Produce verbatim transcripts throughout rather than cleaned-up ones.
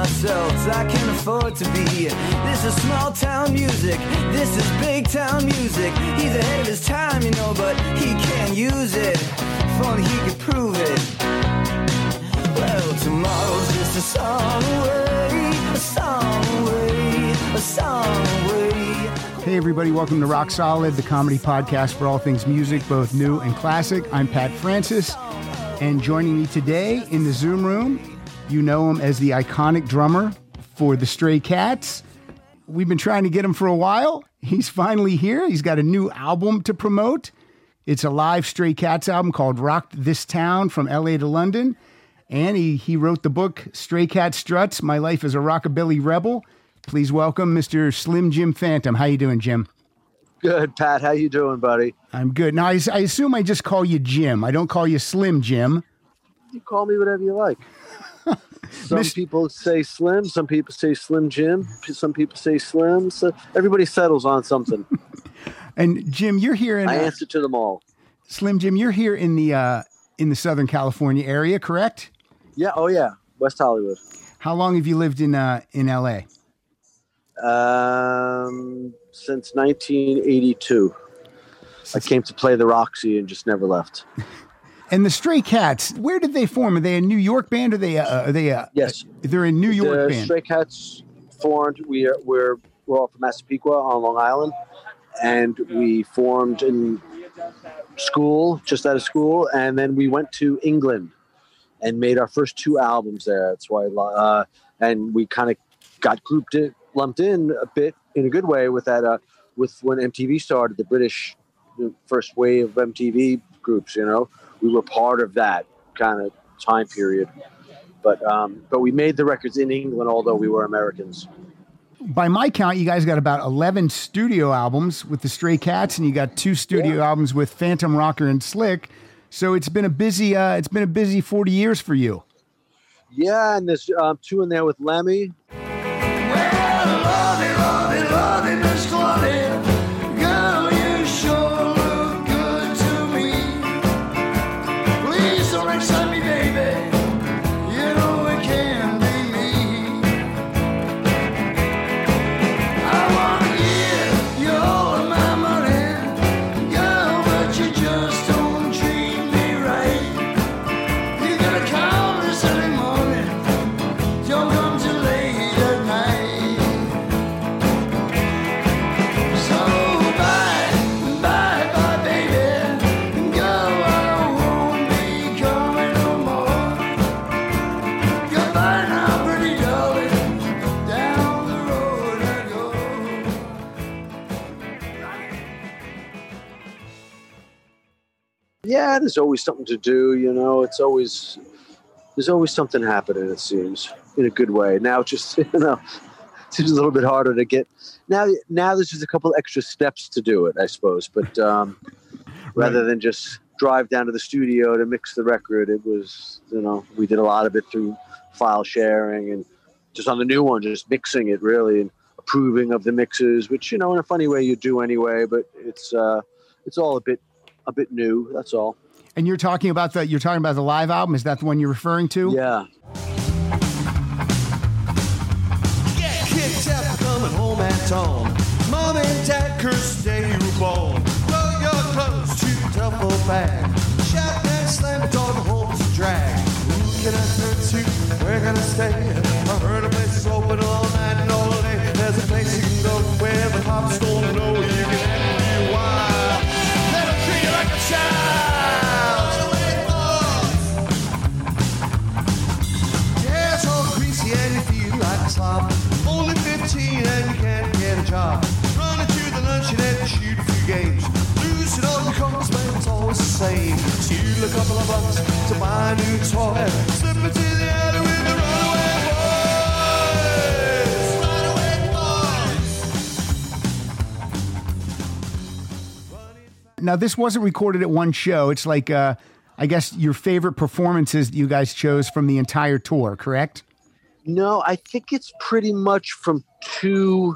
ourselves, I can't afford to be. This is small town music, this is big town music. He's ahead of his time, you know, but he can't use it. If only he could prove it. Well, tomorrow's just a song away, a song away, a song away. Hey everybody, welcome to Rock Solid, the comedy podcast for all things music, both new and classic. I'm Pat Francis, and joining me today in the Zoom room, you know him as the iconic drummer for the Stray Cats. We've been trying to get him for a while. He's finally here. He's got a new album to promote. It's a live Stray Cats album called Rocked This Town from L A to London. And he, he wrote the book, Stray Cat Struts, My Life as a Rockabilly Rebel. Please welcome Mister Slim Jim Phantom. How you doing, Jim? Good, Pat. How you doing, buddy? I'm good. Now, I, I assume I just call you Jim. I don't call you Slim Jim. You call me whatever you like. Some Miss- people say Slim. Some people say Slim Jim. Some people say Slim. So everybody settles on something. And Jim, you're here in... I uh, answer to them all. Slim Jim, you're here in the uh, in the Southern California area, correct? Yeah. Oh, yeah. West Hollywood. How long have you lived in uh, in L A? Um, since nineteen eighty-two. Since... I came to play the Roxy and just never left. And the Stray Cats, where did they form? Are they a New York band? Or are they? Uh, are they? Uh, yes, they're a New York the band. Stray Cats formed. We are we're we're all from Massapequa on Long Island, and we formed in school, just out of school, and then we went to England and made our first two albums there. That's why, uh, and we kind of got grouped in. lumped in a bit in a good way with that, uh, with when M T V started, the British, the first wave of M T V groups, you know, we were part of that kind of time period. But, um, but we made the records in England, although we were Americans. By my count, you guys got about eleven studio albums with the Stray Cats, and you got two studio yeah. albums with Phantom, Rocker, and Slick. So it's been a busy, uh, it's been a busy forty years for you. Yeah. And there's um, two in there with Lemmy. Yeah, there's always something to do, you know, it's always, there's always something happening, it seems, in a good way. Now, just, you know, it's just a little bit harder to get. Now, now there's just a couple extra steps to do it, I suppose. But um, rather right. than just drive down to the studio to mix the record, it was, you know, we did a lot of it through file sharing and just on the new one, just mixing it really and approving of the mixes, which, you know, in a funny way you do anyway, but it's uh, it's all a bit, a bit new, that's all. And you're talking about the you're talking about the live album, is that the one you're referring to? Yeah. Get kicked out for coming home at dawn. Mom and dad cursed the day you were born. Throw your clothes to the duffel bag. Shout and slam the door, the home's a drag. Who can I turn to? Where can I stay? I heard a place is open all night and all day. There's a place you can go where the cops don't know you can act real wild. Treat you like a child. Yeah, it's all greasy and you feel like a slob. Only fifteen and you can't get a job. Running to the luncheon and shoot a few games. Losing all your coats, man, it's always the same. Steal a couple of bucks to buy a new toy. Slip into the alley with the runaway boys. Runaway boys. Now, this wasn't recorded at one show. It's like, uh, I guess, your favorite performances that you guys chose from the entire tour, correct? No, I think it's pretty much from two,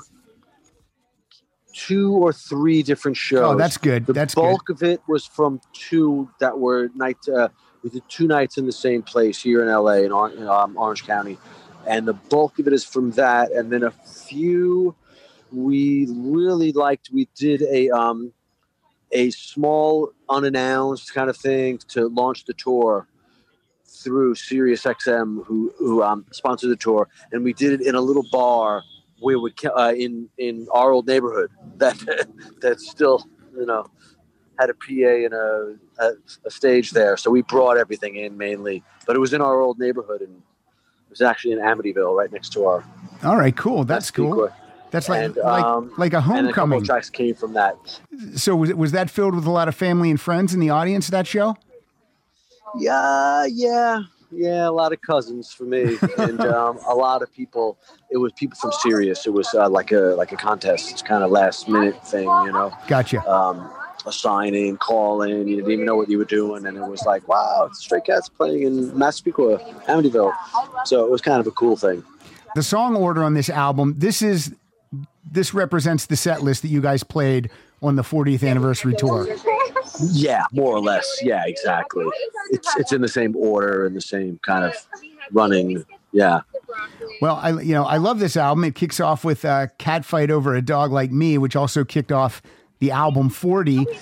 two or three different shows. Oh, that's good. The that's bulk good. of it was from two that were night. Uh, we did two nights in the same place here in L A in, Or- in um, Orange County, and the bulk of it is from that. And then a few we really liked. We did a um, a small unannounced kind of thing to launch the tour through SiriusXM, who who um, sponsored the tour, and we did it in a little bar where we uh, in in our old neighborhood that that still you know had a P A and a, a a stage there. So we brought everything in mainly, but it was in our old neighborhood, and it was actually in Amityville, right next to our. All right, cool. That's cool. That's like and, like um, like a homecoming. And a couple of tracks came from that. So was was that filled with a lot of family and friends in the audience of that show? Yeah, yeah, yeah. A lot of cousins for me, and um, a lot of people. It was people from Sirius. It was uh, like a like a contest. It's kind of last minute thing, you know. Gotcha. Um, a signing, calling. You didn't even know what you were doing, and it was like, wow, Stray Cats playing in Massapequa, Amityville. So it was kind of a cool thing. The song order on this album. This is. This represents the set list that you guys played on the fortieth anniversary tour. Yeah, more or less. Yeah, exactly. It's it's in the same order and the same kind of running. Yeah. Well, I you know I love this album. It kicks off with uh, "Cat Fight Over a Dog Like Me," which also kicked off the album forty. Two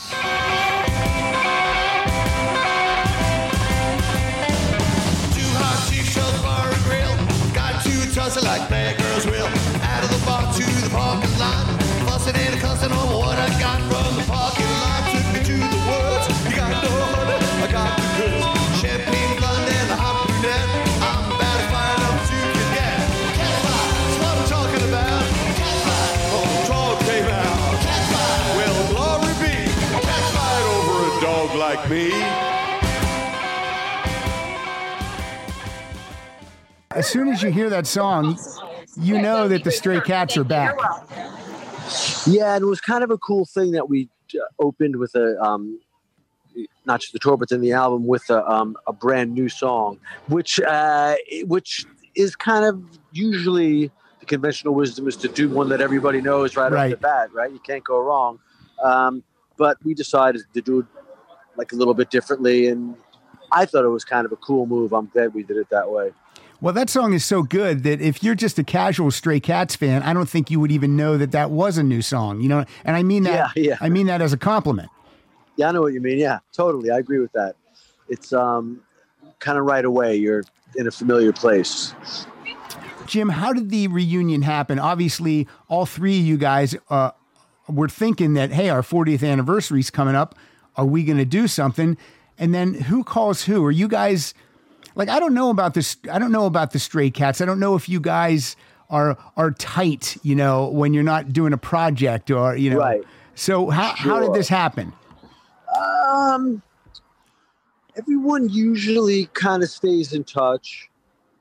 hot t-shirts, bar and grill. Got two tussle like bad girls will. Out of the bar to the parking lot. Fussing and cussing on what I got from the parking lot. Took me to the woods. You got no honey, I got the goods. Champagne blonde and a hot brunette. I'm about to find up to forget. Cat fight, that's what I'm talking about. Cat fight, oh, the dog came out. Cat fight, well, glory be. Cat fight over a dog like me. As soon as you hear that song, you know that the Stray Cats are back. Yeah, and it was kind of a cool thing that we uh, opened with a, um, not just the tour, but then the album with a, um, a brand new song, which uh, which is kind of usually the conventional wisdom is to do one that everybody knows right, right. off the bat, right? You can't go wrong. Um, but we decided to do it like a little bit differently, and I thought it was kind of a cool move. I'm glad we did it that way. Well, that song is so good that if you're just a casual Stray Cats fan, I don't think you would even know that that was a new song, you know? And I mean that, yeah, yeah. I mean that as a compliment. Yeah, I know what you mean. Yeah, totally. I agree with that. It's um, kind of right away. You're in a familiar place. Jim, how did the reunion happen? Obviously, all three of you guys uh, were thinking that, hey, our fortieth anniversary is coming up. Are we going to do something? And then who calls who? Are you guys... Like, I don't know about this. I don't know about the Stray Cats. I don't know if you guys are are tight, you know, when you're not doing a project or, you know. Right. So how, Sure. how did this happen? Um, everyone usually kind of stays in touch.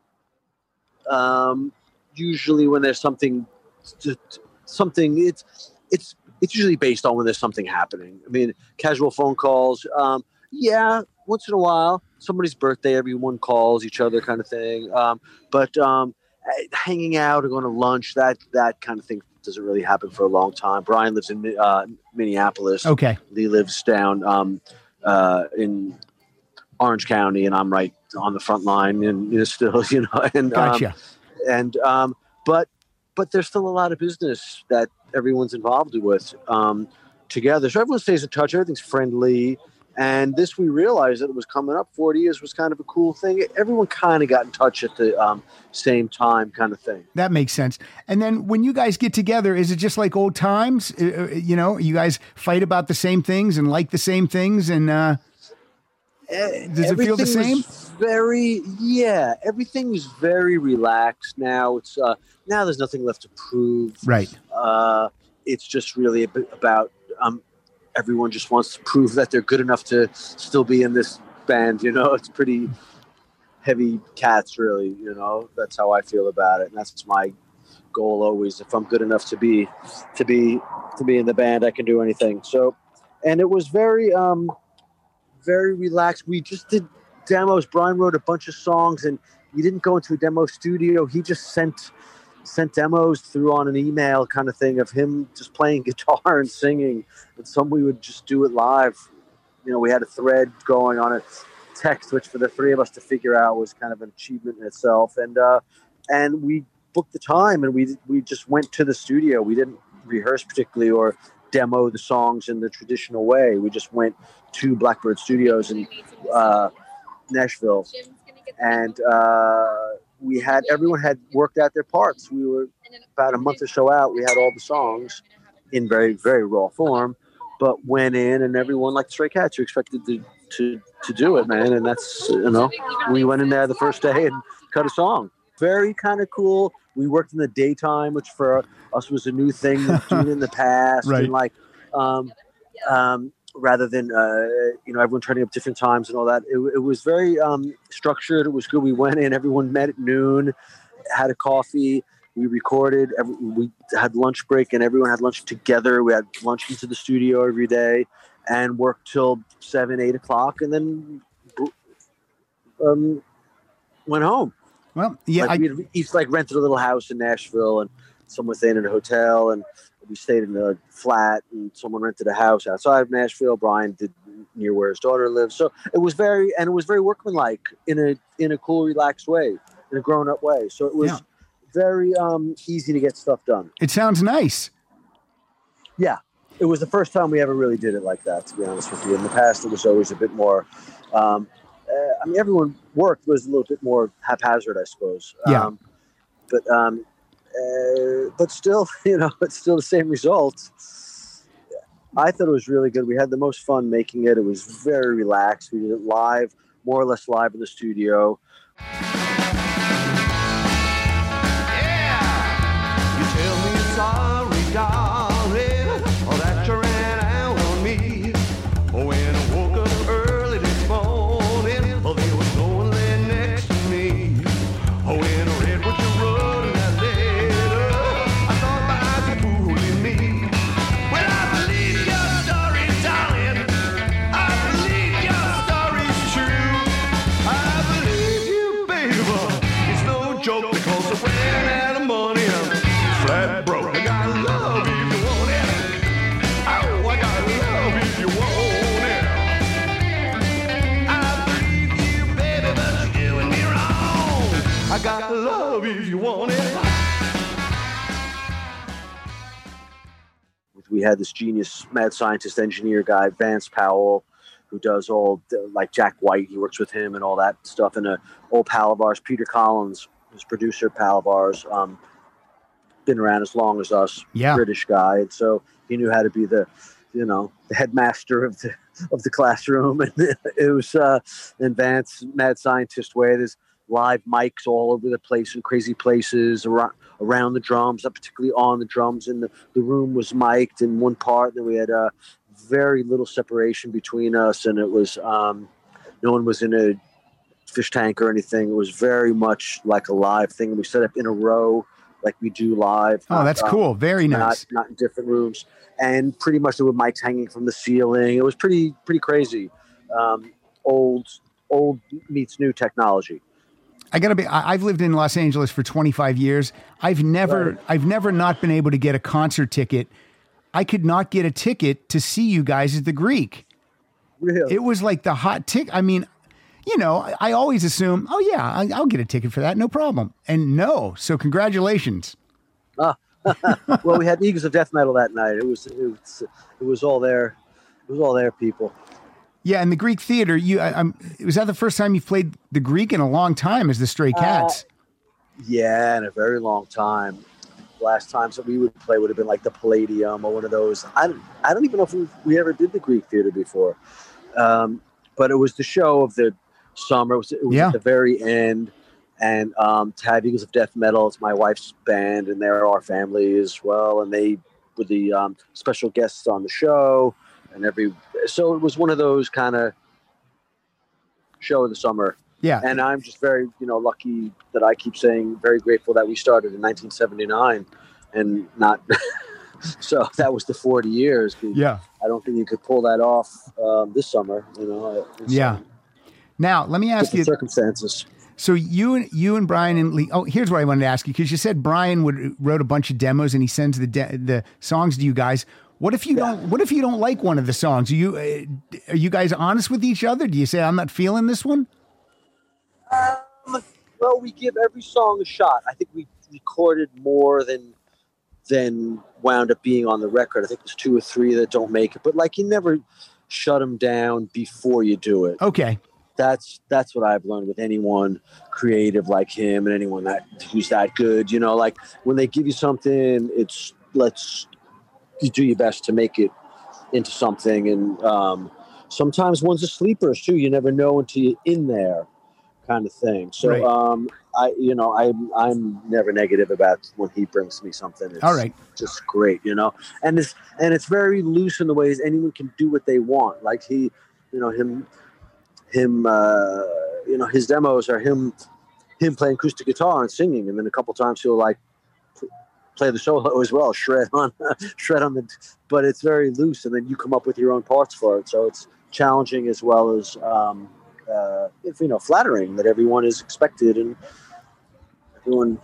Um, usually when there's something, something it's it's it's usually based on when there's something happening. I mean, casual phone calls. Um, yeah, once in a while. Somebody's birthday, everyone calls each other kind of thing. Um, but um, hanging out or going to lunch, that that kind of thing doesn't really happen for a long time. Brian lives in uh, Minneapolis. Okay. Lee lives down um, uh, in Orange County, and I'm right on the front line, and you know, still, you know. And, Gotcha. Um, and um, but but there's still a lot of business that everyone's involved with um, together. So everyone stays in touch. Everything's friendly. And this, we realized that it was coming up. forty years was kind of a cool thing. Everyone kind of got in touch at the um, same time kind of thing. That makes sense. And then when you guys get together, is it just like old times? Uh, you know, you guys fight about the same things and like the same things. And uh, does it feel the same? Very, yeah. Everything is very relaxed now. It's uh, now there's nothing left to prove. Right. Uh, it's just really a bit about... Um, everyone just wants to prove that they're good enough to still be in this band, you know. It's pretty heavy Cats, really, you know. That's how I feel about it, and that's my goal always. If I'm good enough to be to be to be in the band, I can do anything. So, and it was very um very relaxed. We just did demos. Brian wrote a bunch of songs, and he didn't go into a demo studio. He just sent sent demos through on an email kind of thing of him just playing guitar and singing, and some we would just do it live. You know, we had a thread going on a text, which for the three of us to figure out was kind of an achievement in itself. And uh, and we booked the time, and we we just went to the studio. We didn't rehearse particularly or demo the songs in the traditional way. We just went to Blackbird Studios in uh, Nashville, and uh, we had everyone had worked out their parts. We were about a month or so out. We had all the songs in very very raw form, but went in, and everyone, like Stray Cats, you expected to to to do it, man. And that's, you know, we went in there the first day and cut a song. Very kind of cool. We worked in the daytime, which for us was a new thing to do in the past. Right. And like, um, um, rather than, uh, you know, everyone turning up different times and all that. It, it was very um, structured. It was good. We went in, everyone met at noon, had a coffee. We recorded, every, we had lunch break, and everyone had lunch together. We had lunch into the studio every day and worked till seven, eight o'clock, and then um, went home. Well, yeah, like I, we each like rented a little house in Nashville, and someone stayed in a hotel, and we stayed in a flat, and someone rented a house outside of Nashville. Brian did near where his daughter lives, so it was very and it was very workmanlike in a in a cool, relaxed way, in a grown up way. So it was yeah. very um, easy to get stuff done. It sounds nice. Yeah, it was the first time we ever really did it like that, to be honest with you. In the past, it was always a bit more. Um, uh, I mean, everyone worked was a little bit more haphazard, I suppose. Yeah. Um, but um, uh, but still, you know, it's still the same result. I thought it was really good. We had the most fun making it. It was very relaxed. We did it live, more or less live in the studio. Sorry, darling, oh, that you ran out on me. Oh, when I woke up early this morning, oh, there was no one there next to me. Oh, when I read what you wrote in that letter, I thought my eyes were fooling me. Well, I believe your story, darling. I believe your story's true. I believe you, baby. It's no joke because I ran out of money. I'm flat broke. I got love if you want it. Oh, I got love if you want it. I believe you, baby, but you're doing me wrong. I got love if you want it. We had this genius mad scientist engineer guy, Vance Powell, who does all, like Jack White. He works with him and all that stuff. And a old pal of ours, Peter Collins, who's producer pal of ours, um, been around as long as us, yeah. British guy, and so he knew how to be the, you know, the headmaster of the of the classroom. And it was uh, in Vance mad scientist way. There's live mics all over the place in crazy places around around the drums, not particularly on the drums. And the, the room was mic'd in one part. And then we had a uh, very little separation between us, and it was um, no one was in a fish tank or anything. It was very much like a live thing. We set up in a row, like we do live. Oh, that's um, cool. Very nice. Not, not in different rooms. And pretty much there were mics hanging from the ceiling. It was pretty, pretty crazy. Um, old, old meets new technology. I gotta be, I, I've lived in Los Angeles for twenty-five years. I've never, Right. I've never not been able to get a concert ticket. I could not get a ticket to see you guys at the Greek. Really? It was like the hot ticket. I mean, you know, I, I always assume, oh yeah, I, I'll get a ticket for that. No problem. And no. So congratulations. Ah. Well, we had Eagles of Death Metal that night. It was, it was, it was all there. It was all there, people. Yeah. And the Greek Theater, you, I, I'm, was that the first time you've played the Greek in a long time as the Stray Cats? Uh, yeah, in a very long time. Last times that we would play would have been like the Palladium or one of those. I don't, I don't even know if we, we ever did the Greek Theater before. Um, but it was the show of the summer. It was, it was Yeah. at the very end. And um, to have Eagles of Death Metal, it's my wife's band, and they're our family as well. And they were the um, special guests on the show. And every so it was one of those kind of show of the summer. Yeah. And I'm just very, you know, lucky that I keep saying very grateful that we started in nineteen seventy-nine and not. So that was the forty years. Yeah. I don't think you could pull that off um, this summer, you know. It's, Yeah. um, Now, let me ask different you. circumstances. So you and you and Brian and Lee. Oh, here's what I wanted to ask you, because you said Brian would wrote a bunch of demos and he sends the de- the songs to you guys. What if you Yeah. don't? What if you don't like one of the songs? Are you uh, are you guys honest with each other? Do you say I'm not feeling this one? Um, Well, we give every song a shot. I think we recorded more than than wound up being on the record. I think there's two or three that don't make it, but like you never shut them down before you do it. Okay. That's that's what I've learned with anyone creative like him and anyone that who's that good. You know, like when they give you something, it's let's you do your best to make it into something. And um, sometimes one's a sleepers too. You never know until you're in there, kind of thing. So Right. um, I, you know, I'm I'm never negative about when he brings me something. It's All right. just great, you know. And it's and it's very loose in the ways anyone can do what they want. Like he, you know, him. him uh you know his demos are him him playing acoustic guitar and singing, and then a couple times he'll like play the solo as well, shred on shred on the but it's very loose, and then you come up with your own parts for it, so it's challenging as well as um uh if you know flattering that everyone is expected and everyone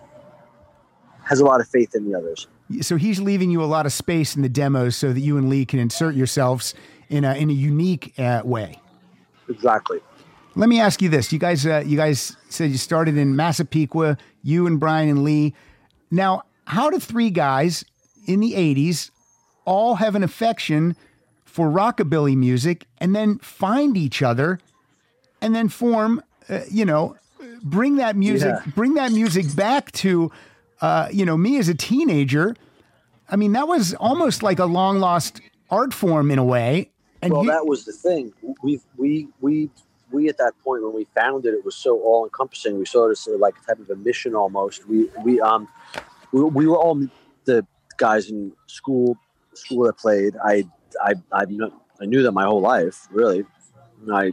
has a lot of faith in the others. So he's leaving you a lot of space in the demos so that you and Lee can insert yourselves in a in a unique uh, way. Exactly. Let me ask you this. You guys, uh, you guys said you started in Massapequa, you and Brian and Lee. Now, how do three guys in the eighties all have an affection for rockabilly music and then find each other and then form, uh, you know, bring that music, Yeah. bring that music back to, uh, you know, me as a teenager. I mean, that was almost like a long lost art form in a way. And well, you- that was the thing. We we we we at that point when we found it, it was so all encompassing. We saw it as like a type of a mission almost. We we um we, we were all the guys in school school that played. I I I kn- I knew them my whole life, really. My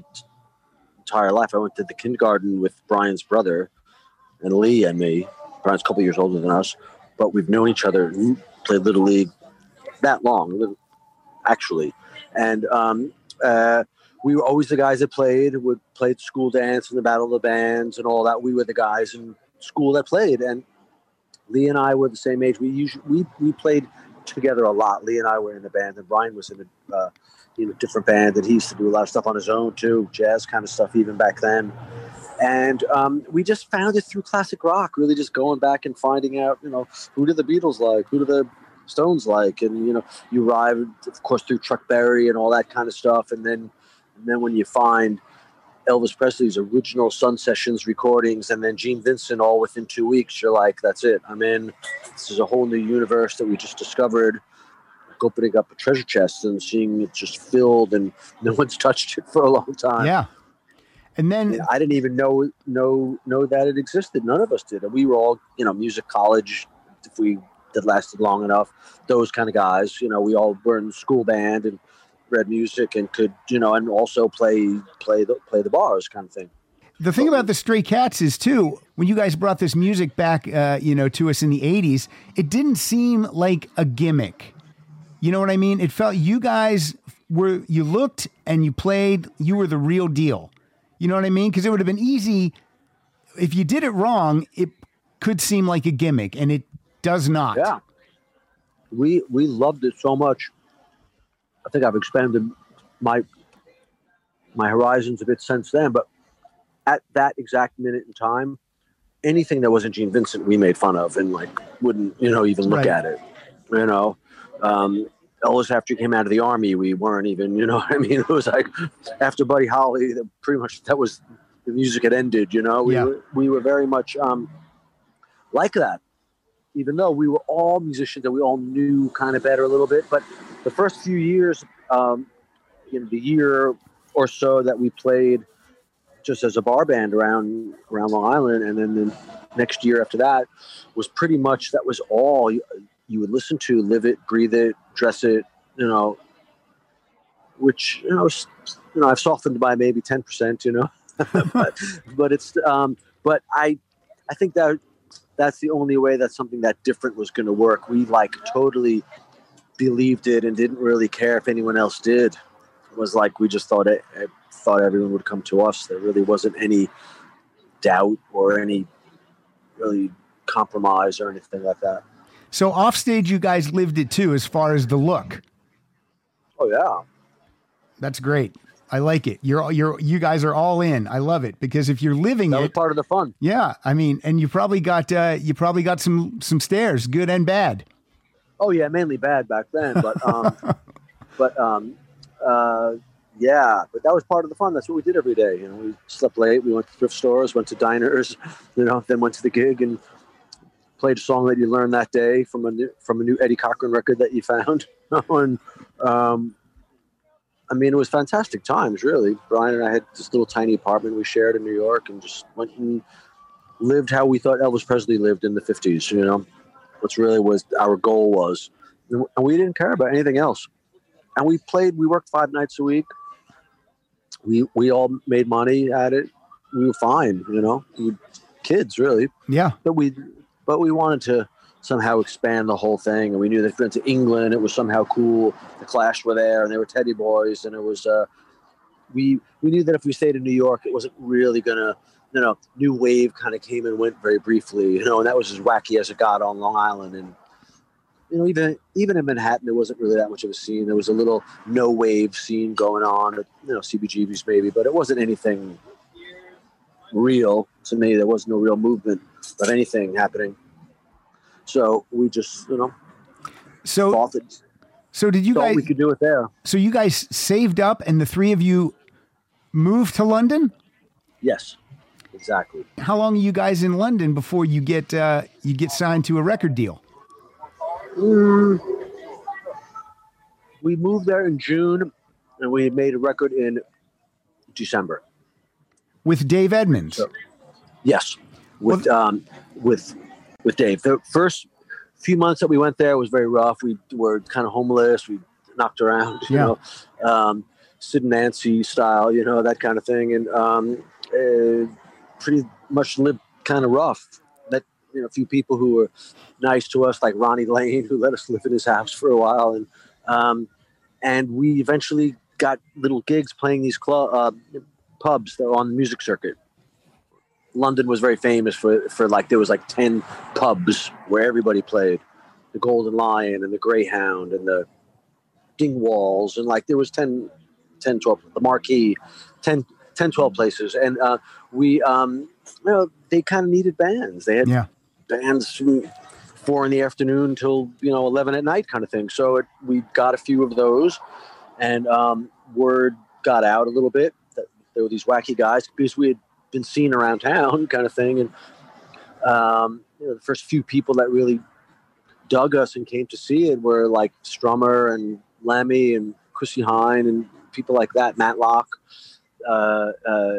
entire life. I went to the kindergarten with Brian's brother and Lee and me. Brian's a couple years older than us, but we've known each other, played Little League that long, actually. And um, uh, we were always the guys that played, would play at school dance and the Battle of the Bands and all that. We were the guys in school that played. And Lee and I were the same age. We usually we, we played together a lot. Lee and I were in the band, and Brian was in a uh, you know different band. And he used to do a lot of stuff on his own too, jazz kind of stuff even back then. And um, we just found it through classic rock, really just going back and finding out, you know, who did the Beatles like, who did the Stones like, and you know, you arrive, of course, through Chuck Berry and all that kind of stuff, and then, and then when you find Elvis Presley's original Sun Sessions recordings, and then Gene Vincent all within two weeks, you're like, that's it. I'm in. This is a whole new universe that we just discovered. Like opening up a treasure chest and seeing it just filled, and no one's touched it for a long time. yeah. And then, You know, I didn't even know know know that it existed. None of us did. And we were all, you know, music college. If we that lasted long enough, those kind of guys, you know, we all were in the school band and read music and could, you know, and also play, play the, play the bars kind of thing. the thing about the Stray Cats is too, when you guys brought this music back, uh, you know, to us in the eighties, it didn't seem like a gimmick. You know what I mean? It felt you guys were, you looked and you played, you were the real deal. You know what I mean? Because it would have been easy if you did it wrong. It could seem like a gimmick, and it does not. Yeah. We, we loved it so much. I think I've expanded my, my horizons a bit since then, but at that exact minute in time, anything that wasn't Gene Vincent, we made fun of and like, wouldn't, you know, even look Right. at it, you know? Um, Elvis, after he came out of the army, we weren't even, you know what I mean? It was like after Buddy Holly, that pretty much that was the music had ended, you know? We, Yeah. were, we were very much um, like that, even though we were all musicians that we all knew kind of better a little bit. But the first few years, um, you know, the year or so that we played just as a bar band around around Long Island, and then the next year after that was pretty much that was all you, you would listen to, live it, breathe it, dress it, you know, which, you know, s- you know, I've softened by maybe ten percent, you know, but, but it's, um, but I, I think that that's the only way that something that different was going to work. We like totally believed it and didn't really care if anyone else did. It was like, we just thought it, it thought everyone would come to us. There really wasn't any doubt or any really compromise or anything like that. So offstage, you guys lived it too, as far as the look. Oh yeah. That's great. I like it. You're you're you guys are all in. I love it because if you're living That it, was part of the fun. yeah. I mean, and you probably got uh, you probably got some some stares, good and bad. Oh yeah, mainly bad back then, but um, but um, uh, yeah, but that was part of the fun. That's what we did every day. You know, we slept late. We went to thrift stores, went to diners, you know, then went to the gig and played a song that you learned that day from a new, from a new Eddie Cochran record that you found. and um, I mean, it was fantastic times, really. Brian and I had this little tiny apartment we shared in New York, and just went and lived how we thought Elvis Presley lived in the fifties. You know, what's really was our goal was, and we didn't care about anything else. And we played. We worked five nights a week. We we all made money at it. We were fine, you know, we, kids really. Yeah. But we, but we wanted to somehow expand the whole thing, and we knew that if we went to England, it was somehow cool. The Clash were there, and they were Teddy Boys, and it was. Uh, we we knew that if we stayed in New York, it wasn't really gonna. You know, new wave kind of came and went very briefly, you know, and that was as wacky as it got on Long Island. And you know, even even in Manhattan, there wasn't really that much of a scene. There was a little no wave scene going on, you know, C B G B's maybe, but it wasn't anything real to me. There was no real movement of anything happening. So we just, you know, So thought that so did you thought guys? we could do it there. So you guys saved up, and the three of you moved to London. Yes, exactly. How long are you guys in London before you get uh, you get signed to a record deal? Mm, we moved there in June, and we made a record in December. With Dave Edmunds. So, yes, with um, with with Dave. The first few months that we went there was very rough. We were kind of homeless. We knocked around, you Yeah. know, um, Sid and Nancy style, you know, that kind of thing, and um, uh, pretty much lived kind of rough. Met, you know, a few people who were nice to us, like Ronnie Lane, who let us live in his house for a while, and um, and we eventually got little gigs playing these club uh, pubs that were on the music circuit. London was very famous for, for like, there was like ten pubs where everybody played. The Golden Lion and the Greyhound and the Dingwalls, and like there was ten, ten, twelve, the Marquee, ten, ten, twelve places. And uh, we, um, you know, they kind of needed bands. They had Yeah. bands from four in the afternoon till, you know, eleven at night kind of thing. So it, we got a few of those, and um, word got out a little bit that there were these wacky guys, because we had been seen around town kind of thing. And um, you know, the first few people that really dug us and came to see it were like Strummer and Lemmy and Chrissy Hine and people like that, Matlock, uh, uh,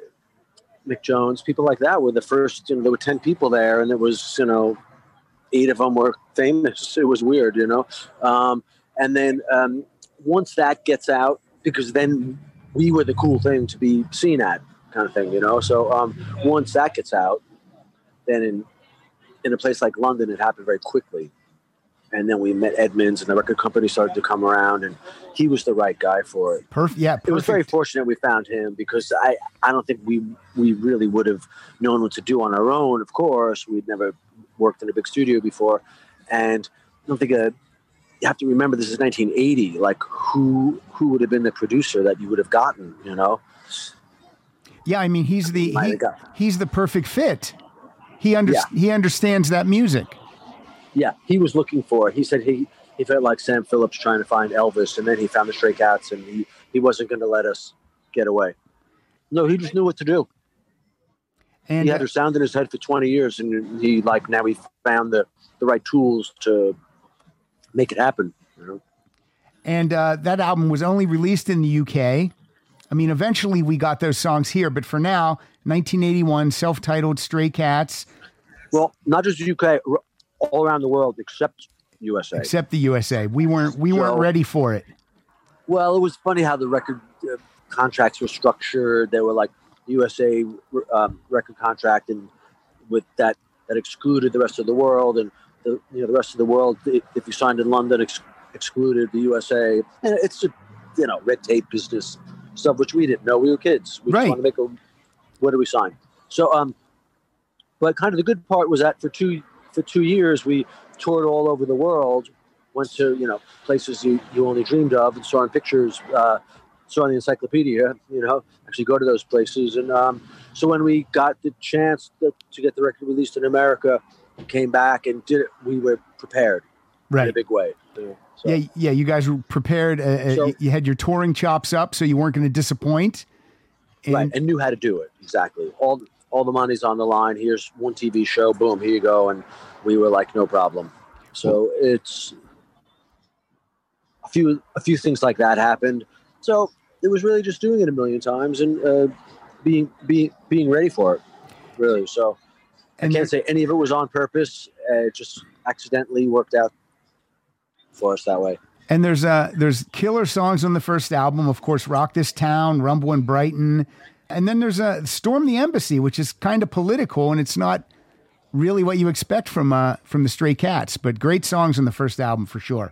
Mick Jones, people like that were the first. You know, there were ten people there, and it was, you know, eight of them were famous. It was weird, you know. Um, and then um, once that gets out, because then we were the cool thing to be seen at, kind of thing, you know. So um, once that gets out, then in in a place like London, it happened very quickly. And then we met Edmunds, and the record company started to come around, and he was the right guy for it. Perfect. Yeah. Perfect. It was very fortunate we found him, because I, I don't think we we really would have known what to do on our own. Of course, we'd never worked in a big studio before, and I don't think a, you have to remember this is nineteen eighty. Like who who would have been the producer that you would have gotten? You know. Yeah, I mean, he's the Might he, have got- he's the perfect fit. He under, Yeah. he understands that music. Yeah, he was looking for it. He said he, he felt like Sam Phillips trying to find Elvis, and then he found the Stray Cats, and he, he wasn't going to let us get away. No, he just knew what to do. And He had uh, a sound in his head for twenty years, and he like now he found the, the right tools to make it happen. You know? and uh, that album was only released in the U K. I mean, eventually we got those songs here, but for now, nineteen eighty-one, self-titled Stray Cats, Well, not just the U K, r- all around the world except U S A. except the U S A. We weren't we weren't So- ready for it. Well, it was funny how the record uh, contracts were structured. They were like U S A um, record contract, and with that that excluded the rest of the world, and the you know the rest of the world, i- if you signed in London, ex- excluded the U S A. And it's just, you know, red tape business stuff, which we didn't know. We were kids. We Right. just wanted to make a. What do we sign? So, um, but kind of the good part was that for two for two years we toured all over the world. Went to, you know, places you, you only dreamed of and saw in pictures, uh, saw in the encyclopedia, you know, actually go to those places. And um, so when we got the chance to, to get the record released in America, came back and did it, we were prepared right. in a big way. You know, so. Yeah, yeah, you guys were prepared. Uh, so, you had your touring chops up, so you weren't going to disappoint. And, right, and knew how to do it, exactly. All all the money's on the line. Here's one T V show, boom, here you go. And we were like, no problem. So it's a few a few things like that happened. So it was really just doing it a million times and uh, being being being ready for it, really. So and I can't say any of it was on purpose. Uh, it just accidentally worked out for us that way. And there's uh there's killer songs on the first album, of course, Rock This Town, Rumble in Brighton. And then there's a Storm the Embassy, which is kind of political, and it's not really what you expect from uh from the Stray Cats, but great songs on the first album for sure.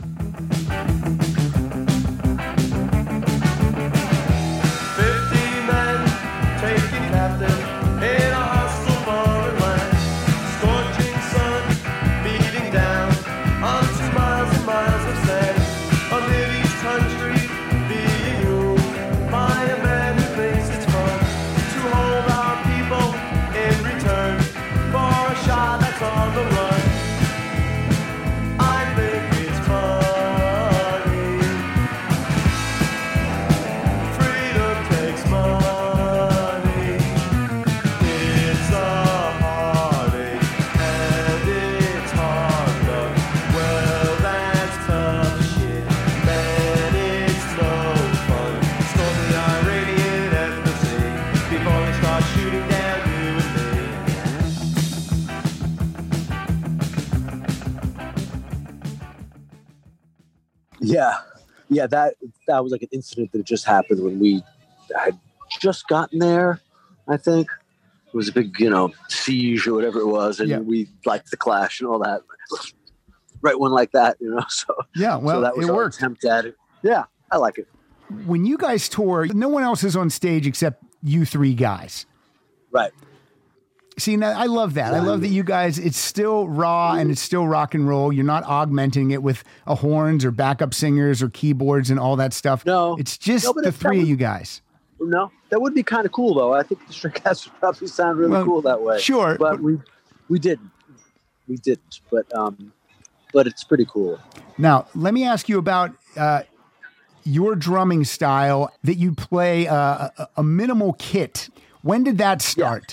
Yeah, yeah, that that was like an incident that just happened when we had just gotten there, I think. It was a big, you know, siege or whatever it was, and yeah. we liked the Clash and all that. Right one like that, you know, so. Yeah, well, so that was it our worked. Attempt at it. Yeah, I like it. When you guys tour, no one else is on stage except you three guys. Right. See, now, I love that. I love that you guys, it's still raw and it's still rock and roll. You're not augmenting it with a horns or backup singers or keyboards and all that stuff. No. It's just no, the three would, of you guys. No, that would be kind of cool, though. I think the Stray Cats would probably sound really well, cool that way. Sure. But, but we we didn't. We didn't. But, um, but it's pretty cool. Now, let me ask you about uh, your drumming style that you play uh, a, a minimal kit. When did that start? Yeah.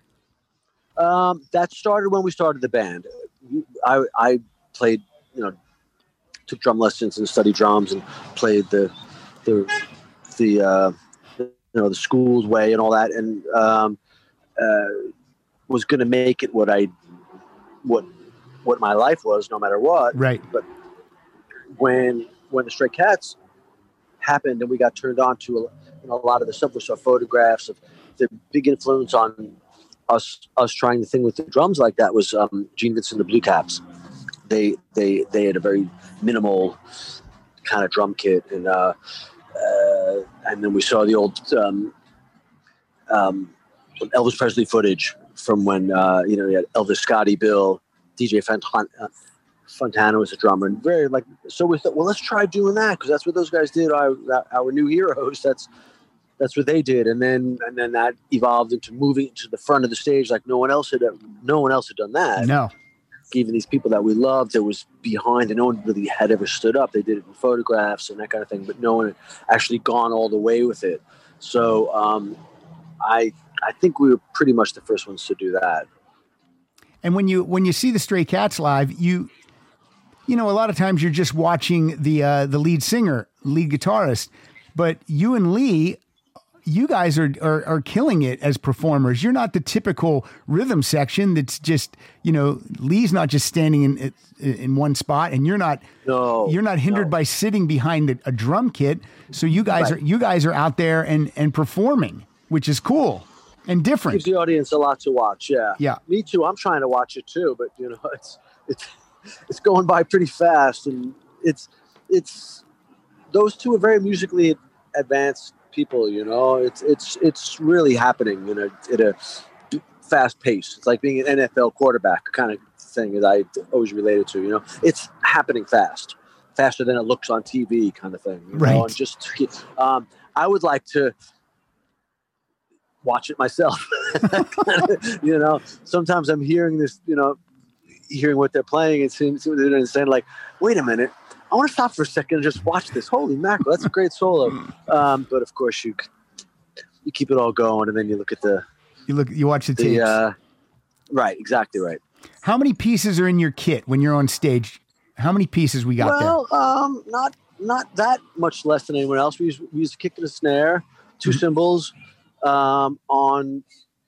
Um, that started when we started the band. I, I played, you know, took drum lessons and studied drums and played the, the, the, uh, the you know, the school's way and all that. And, um, uh, was going to make it what I, what, what my life was no matter what. Right. But when, when the Stray Cats happened and we got turned on to a, you know, a lot of the stuff, we saw photographs of the big influence on us us trying the thing with the drums like that was um, Gene Vincent, the Blue Caps. They they they had a very minimal kind of drum kit, and uh, uh, and then we saw the old um, um, Elvis Presley footage from when uh, you know you had Elvis, Scotty, Bill, D J Fontana, uh, Fontana was a drummer, and very like so we thought, well, let's try doing that because that's what those guys did. Our our new heroes. That's That's what they did, and then and then that evolved into moving to the front of the stage like no one else had. No one else had done that. No, even these people that we loved, that was behind, and no one really had ever stood up. They did it in photographs and that kind of thing, but no one had actually gone all the way with it. So um, I I think we were pretty much the first ones to do that. And when you when you see the Stray Cats live, you you know a lot of times you're just watching the uh, the lead singer, lead guitarist, but you and Lee. You guys are, are are killing it as performers. You're not the typical rhythm section that's just, you know, Lee's not just standing in in one spot, and you're not no, you're not hindered no. by sitting behind a, a drum kit. So you guys right. are you guys are out there and and performing, which is cool and different. Gives the audience a lot to watch. Yeah, yeah. Me too. I'm trying to watch it too, but you know, it's it's it's going by pretty fast, and it's it's those two are very musically advanced people, you know, it's it's it's really happening in a at a fast pace. It's like being an N F L quarterback kind of thing that I always related to. You know, it's happening fast, faster than it looks on T V, kind of thing. You Right. know? And just, um, I would like to watch it myself. You know, sometimes I'm hearing this, you know, hearing what they're playing and seeing, seeing what they're doing and saying like, wait a minute, I want to stop for a second and just watch this. Holy mackerel, that's a great solo. Um, but of course you you keep it all going and then you look at the, You look, you watch the the tapes. uh, right, exactly right. How many pieces are in your kit when you're on stage? How many pieces we got Well, um, not not that much less than anyone else. We use, we use a kick and a snare, two Mm-hmm. cymbals, um, on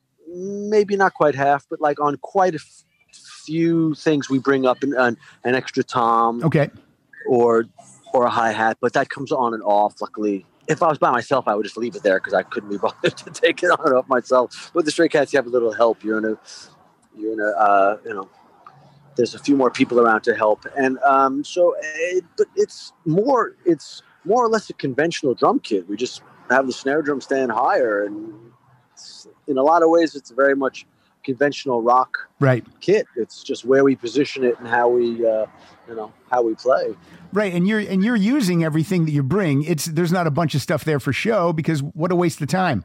maybe not quite half, but like on quite a f- few things we bring up an, an, an extra tom there? Okay. or or a hi-hat, but that comes on and off. Luckily, if I was by myself, I would just leave it there because I couldn't be bothered to take it on and off myself. With the Stray Cats, you have a little help. You're in a, you're in a, uh, you know, there's a few more people around to help, and um, so, it, but it's more, it's more or less a conventional drum kit. We just have the snare drum stand higher, and it's, in a lot of ways, it's very much conventional rock Right. kit. It's just where we position it and how we, uh, you know, how we play. Right. And you're, and you're using everything that you bring. It's, there's not a bunch of stuff there for show because what a waste of time.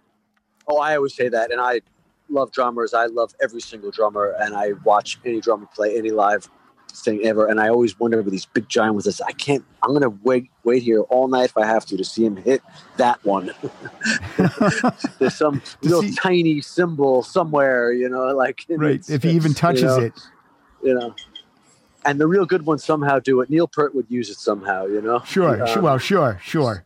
Oh, I always say that, and I love drummers. I love every single drummer, and I watch any drummer play any live thing ever. And I always wonder with these big giant ones, this I can't. I'm gonna wait wait here all night if I have to to see him hit that one. There's some little see- tiny cymbal somewhere, you know, like Right. it's- If he even touches you know, it. you know. And the real good ones somehow do it. Neil Peart would use it somehow, you know. Sure. Um, sure. Well, sure. Sure.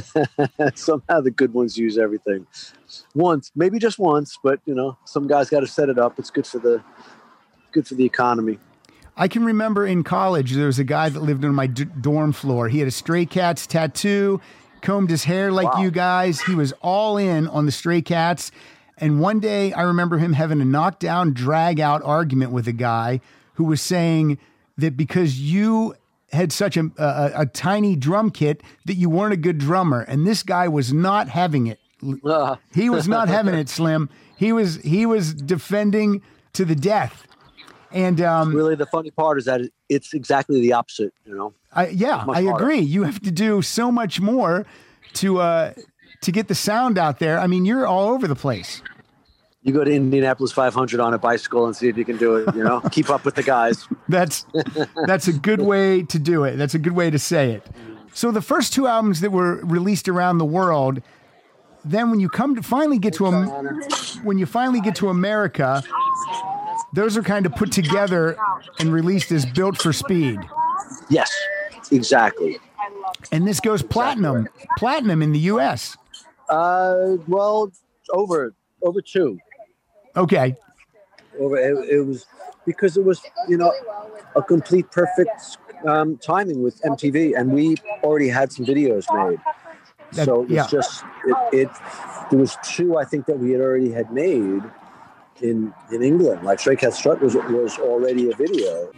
somehow the good ones use everything once, maybe just once, but you know, some guys got to set it up. It's good for the good for the economy. I can remember in college, there was a guy that lived on my d- dorm floor. He had a Stray Cats tattoo, combed his hair like Wow. you guys. He was all in on the Stray Cats. And one day I remember him having a knockdown, drag out argument with a guy who was saying that because you had such a, a, a tiny drum kit that you weren't a good drummer. And this guy was not having it. Uh, He was not having it, Slim. He was, he was defending to the death. And, um, really, the funny part is that it's exactly the opposite. You know, I, yeah, Much I harder. agree. You have to do so much more to uh, to get the sound out there. I mean, you're all over the place. you go to Indianapolis five hundred on a bicycle and see if you can do it. You know, keep up with the guys. That's that's a good way to do it. That's a good way to say it. So the first two albums that were released around the world, then when you come to finally get to a, when you finally get to America, those are kind of put together and released as Built for Speed. Yes, exactly. And this goes platinum, platinum in the U S. Uh, well, over over two. Okay. Over it, it was because it was, you know, a complete perfect um, timing with M T V, and we already had some videos made. That- so it was yeah. just it, it. There was two I think that we had already had made in in England. Like Stray Cat Strut was was already a video.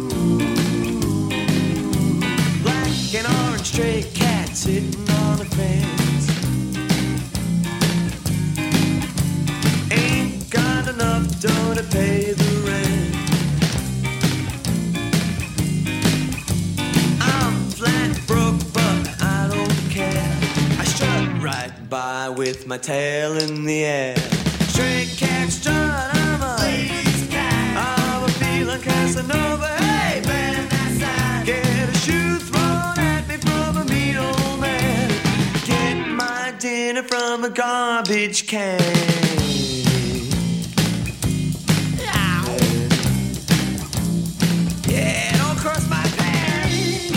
Black and orange stray cat sitting on a fence. Ain't got enough dough to pay the rent. I'm flat broke, but I don't care. I strut right by with my tail in the air. Stray cat strut, I'm a lady's cat. I'm a feeling Casanova. Hey, man, get a shoe thrown at me from a mean old man. Get my dinner from a garbage can. Yeah, don't cross my path.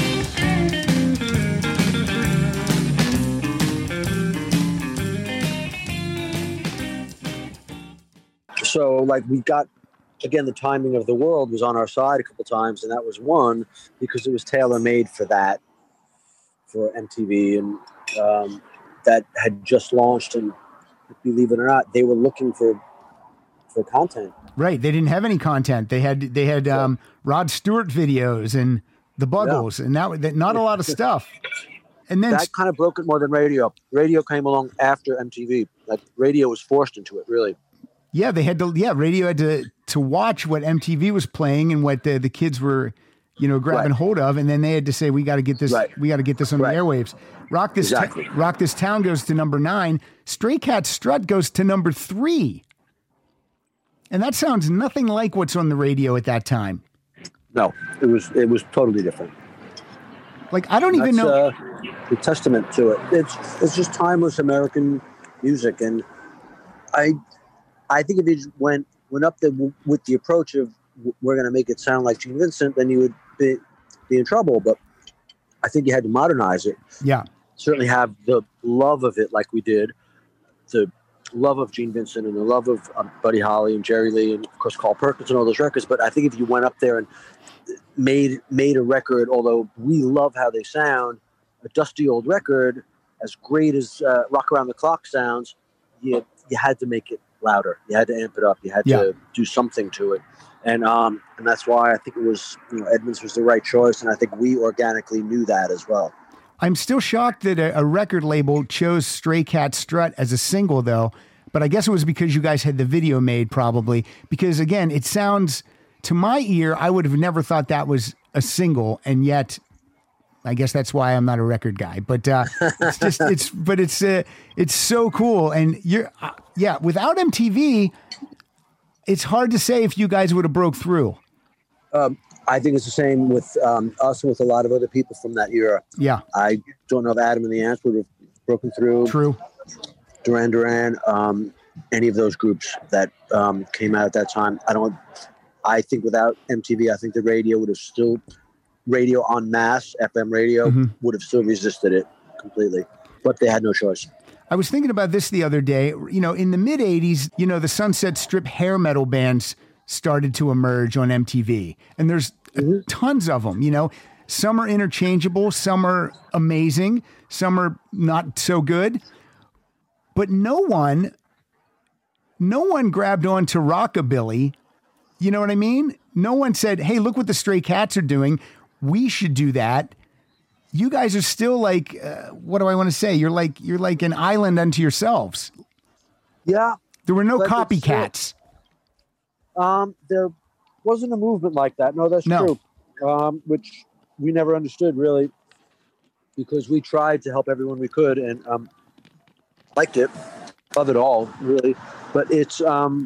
So like we got, again, the timing of the world was on our side a couple times, and that was one because it was tailor made for that, for M T V, and um, that had just launched, and believe it or not, they were looking for for content. Right. They didn't have any content. They had they had um, Rod Stewart videos and the Buggles, and that, that not a lot of stuff. And then That kind of broke it more than radio. Radio came along after M T V. Like radio was forced into it, really. yeah, they had to yeah, radio had to to watch what M T V was playing and what the, the kids were you know, grabbing Right. hold of, and then they had to say, we got to get this, Right. we got to get this on Right. the airwaves. Rock This, Ta- Exactly. Rock This Town goes to number nine. Stray Cat Strut goes to number three. And that sounds nothing like what's on the radio at that time. No, it was it was totally different. Like, I don't even That's know. uh, a testament to it. It's it's just timeless American music, and I I think if you went went up there w- with the approach of w- we're going to make it sound like Gene Vincent, then you would be be in trouble. But I think you had to modernize it. Yeah. Certainly have the love of it, like we did, the love of Gene Vincent and the love of um, Buddy Holly and Jerry Lee and of course Carl Perkins and all those records. But I think if you went up there and made made a record, although we love how they sound, a dusty old record, as great as uh, Rock Around the Clock sounds, you you had to make it louder. You had to amp it up. You had Yeah. to do something to it, and um and that's why I think it was, you know, Edmonds was the right choice, and I think we organically knew that as well. I'm still shocked that a, a record label chose Stray Cat Strut as a single, though. But I guess it was because you guys had the video made, probably. Because, again, it sounds, to my ear, I would have never thought that was a single. And yet, I guess that's why I'm not a record guy. But uh, it's just, it's, but it's, uh, it's so cool. And you're, uh, yeah, without M T V, it's hard to say if you guys would have broke through. Um, I think it's the same with um, us and with a lot of other people from that era. Yeah, I don't know if Adam and the Ants would have broken through. true. Duran Duran, um, any of those groups that um, came out at that time. I don't. I think without M T V, I think the radio would have still, radio en masse, F M radio Mm-hmm. would have still resisted it completely. But they had no choice. I was thinking about this the other day. You know, in the mid eighties, you know, the Sunset Strip hair metal bands started to emerge on M T V. And there's Mm-hmm. tons of them, you know. Some are interchangeable, some are amazing, some are not so good. But no one, no one grabbed on to rockabilly. You know what I mean? No one said, hey, look what the Stray Cats are doing. We should do that. You guys are still like, uh, what do I want to say? You're like, you're like an island unto yourselves. Yeah. There were no But it's copycats. Um, there wasn't a movement like that. No, that's No. true. Um, which we never understood really, because we tried to help everyone we could and um, liked it, love it all really. But it's um,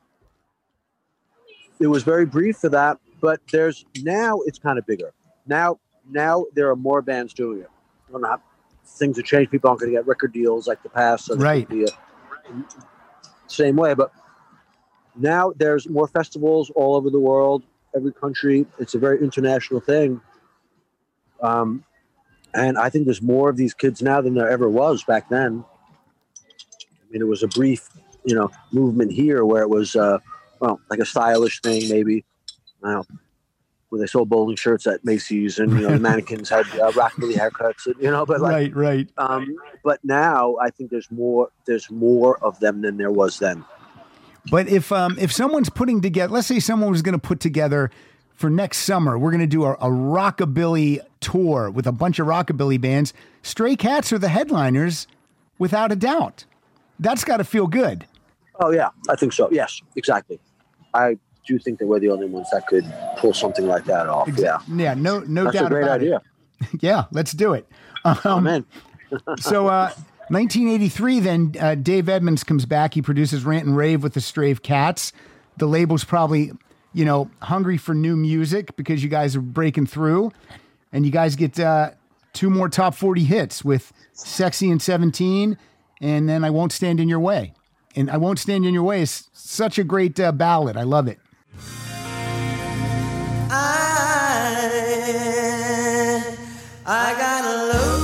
it was very brief for that. But there's now it's kind of bigger. Now now there are more bands doing it. I don't know how things have changed. People aren't going to get record deals like the past. So Right. Be a, same way, but now there's more festivals all over the world, every country. It's a very international thing. Um, and I think there's more of these kids now than there ever was back then. I mean, it was a brief, you know, movement here where it was, uh, well, like a stylish thing, maybe. I don't know, where they sold bowling shirts at Macy's and, you know, the mannequins had uh, rockabilly haircuts, and, you know, but like, Right, right. um, but now I think there's more, there's more of them than there was then. But if um, if someone's putting together, let's say someone was going to put together for next summer, we're going to do a, a rockabilly tour with a bunch of rockabilly bands. Stray Cats are the headliners, without a doubt. That's got to feel good. Oh yeah, I think so. Yes, exactly. I do think that we're the only ones that could pull something like that off. Yeah, Yeah, no, no that's doubt a great about idea. it. Yeah, let's do it. Um, Oh man, so, uh, nineteen eighty-three, then uh, Dave Edmonds comes back. He produces Rant and Rave with the Stray Cats. The label's probably, you know, hungry for new music because you guys are breaking through. And you guys get uh, two more top forty hits with Sexy and seventeen, and then I Won't Stand in Your Way. And I Won't Stand in Your Way is such a great uh, ballad. I love it. I, I got a low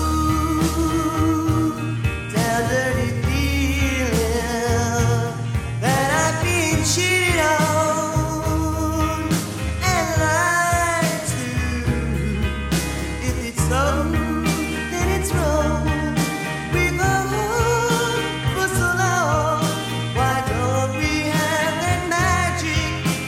down dirty feeling that I've been cheated on and lied to. If it's so, then it's wrong. We've owed for so long. Why don't we have that magic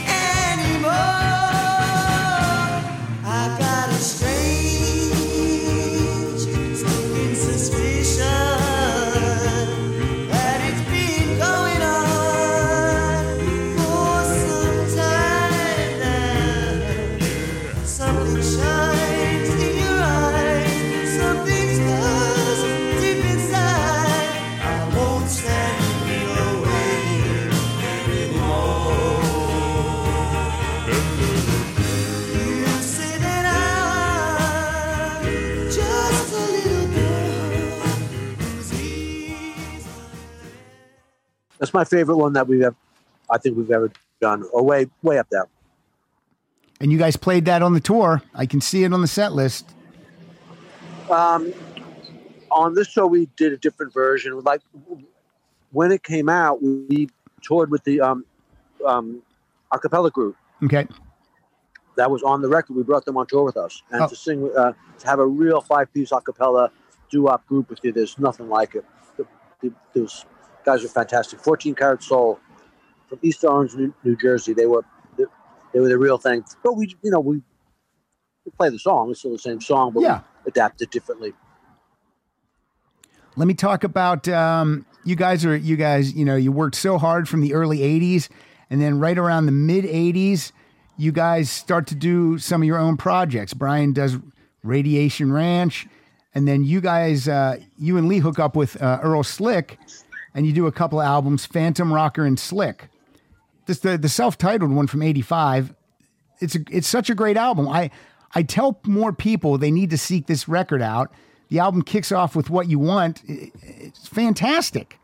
You say that I'm just a little girl who's easy. That's my favorite one that we've ever, I think we've ever done, or way way up there. And you guys played that on the tour. I can see it on the set list. Um, on this show, we did a different version. Like when it came out, we toured with the um, um, a cappella group. Okay. That was on the record. We brought them on tour with us, and Oh. to sing, uh, to have a real five-piece a cappella doo-wop group with you, there's nothing like it. The, the, those guys are fantastic. fourteen Karat Soul from East Orange, New, New Jersey. They were they, they were the real thing. But we, you know, we, we play the song. It's still the same song, but Yeah. we adapt it differently. Let me talk about um, you guys are you guys, you know, you worked so hard from the early eighties, and then right around the mid eighties, you guys start to do some of your own projects. Brian does Radiation Ranch, and then you guys, uh, you and Lee hook up with uh, Earl Slick, and you do a couple of albums, Phantom Rocker and Slick. This the the self-titled one from eighty-five. It's a, it's such a great album. I I tell more people they need to seek this record out. The album kicks off with What You Want. It- It's fantastic.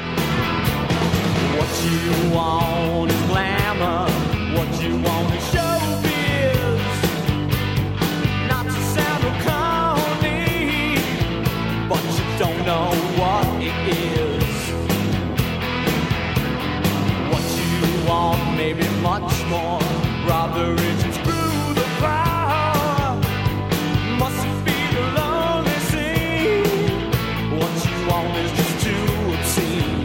What you want is glamour. What you want is showbiz. Not to sound real corny, but you don't know what it is. What you want may be much more. Rob the rich and screw the poor. Mustn't be the lonely scene. What you want is just too obscene.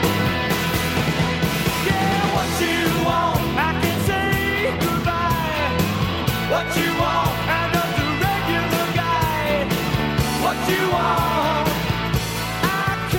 Yeah, what you want, I can say goodbye. What you want, I'm not the regular guy. What you want, I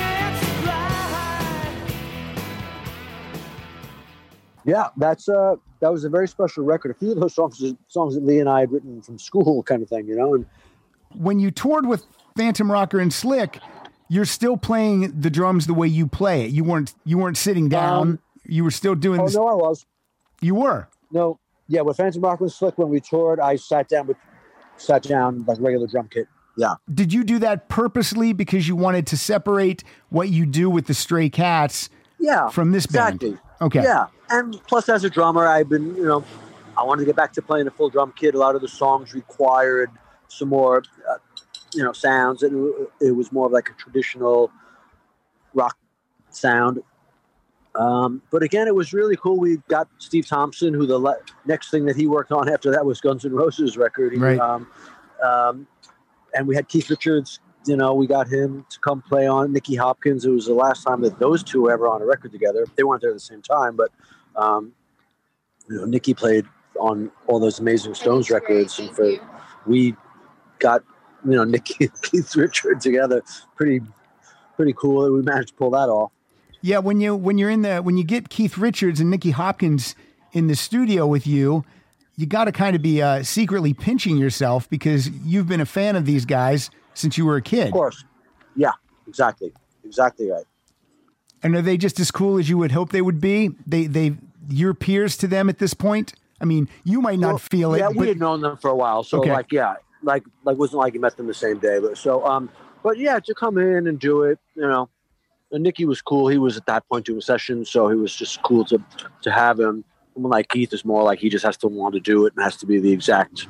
can't supply. Yeah, that's uh, that was a very special record. A few of those songs, are songs that Lee and I had written from school, kind of thing, you know. And When you toured with Phantom Rocker and Slick, you're still playing the drums the way you play it. You weren't you weren't sitting down. Um, you were still doing oh this. no, I was You were. no, yeah. With Phantom Rock and Slick, when we toured, I sat down with sat down like regular drum kit. Yeah, Did you do that purposely because you wanted to separate what you do with the Stray Cats yeah. from this exactly. band? Okay. Yeah, and plus as a drummer, I've been, you know, I wanted to get back to playing a full drum kit. A lot of the songs required some more, uh, you know, sounds. It, it was more of like a traditional rock sound. Um, but again, it was really cool. We got Steve Thompson, who the le- next thing that he worked on after that was Guns N' Roses record. He, Right. Um, um, and we had Keith Richards. You know, we got him to come play on. Nicky Hopkins. It was the last time that those two were ever on a record together. They weren't there at the same time, but um, you know, Nicky played on all those Amazing Stones records, and for we got you know Nicky and Keith Richards together. Pretty, pretty cool that we managed to pull that off. Yeah, when you when you're in the when you get Keith Richards and Nicky Hopkins in the studio with you, you got to kind of be uh, secretly pinching yourself because you've been a fan of these guys since you were a kid. Of course, yeah, exactly, exactly right. And are they just as cool as you would hope they would be? They they your peers to them at this point? I mean, you might not Well, feel it. Yeah, but we had known them for a while, so Okay. like, yeah, like, like wasn't like you met them the same day, but so, um, but yeah, to come in and do it, you know, and Nicky was cool. He was at that point doing sessions, so he was just cool to to have him. Someone like Keith is more like he just has to want to do it and has to be the exact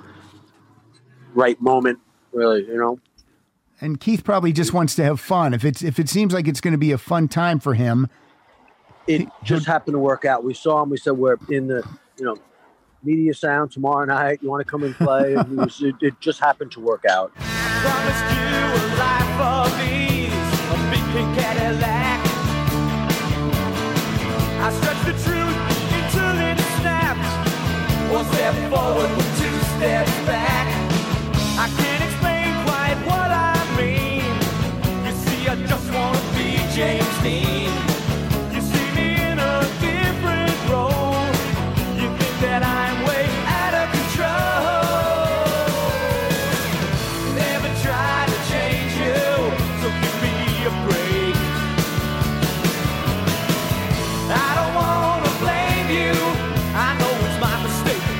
right moment, really, you know. And Keith probably just wants to have fun. If it's if it seems like it's going to be a fun time for him, It just happened to work out. We saw him. We said we're in the, you know, Media Sound tomorrow night. You want to come and play? And he was, it, it just happened to work out. Promised you a life of ease, a big pink Cadillac. I stretched the truth until it snapped. One step forward, two steps back. I can't explain quite what I mean. You see, I just want to be James Dean. You see me in a different role. You think that I'm way out of control. Never tried to change you, so give me a break. I don't wanna blame you. I know it's my mistake.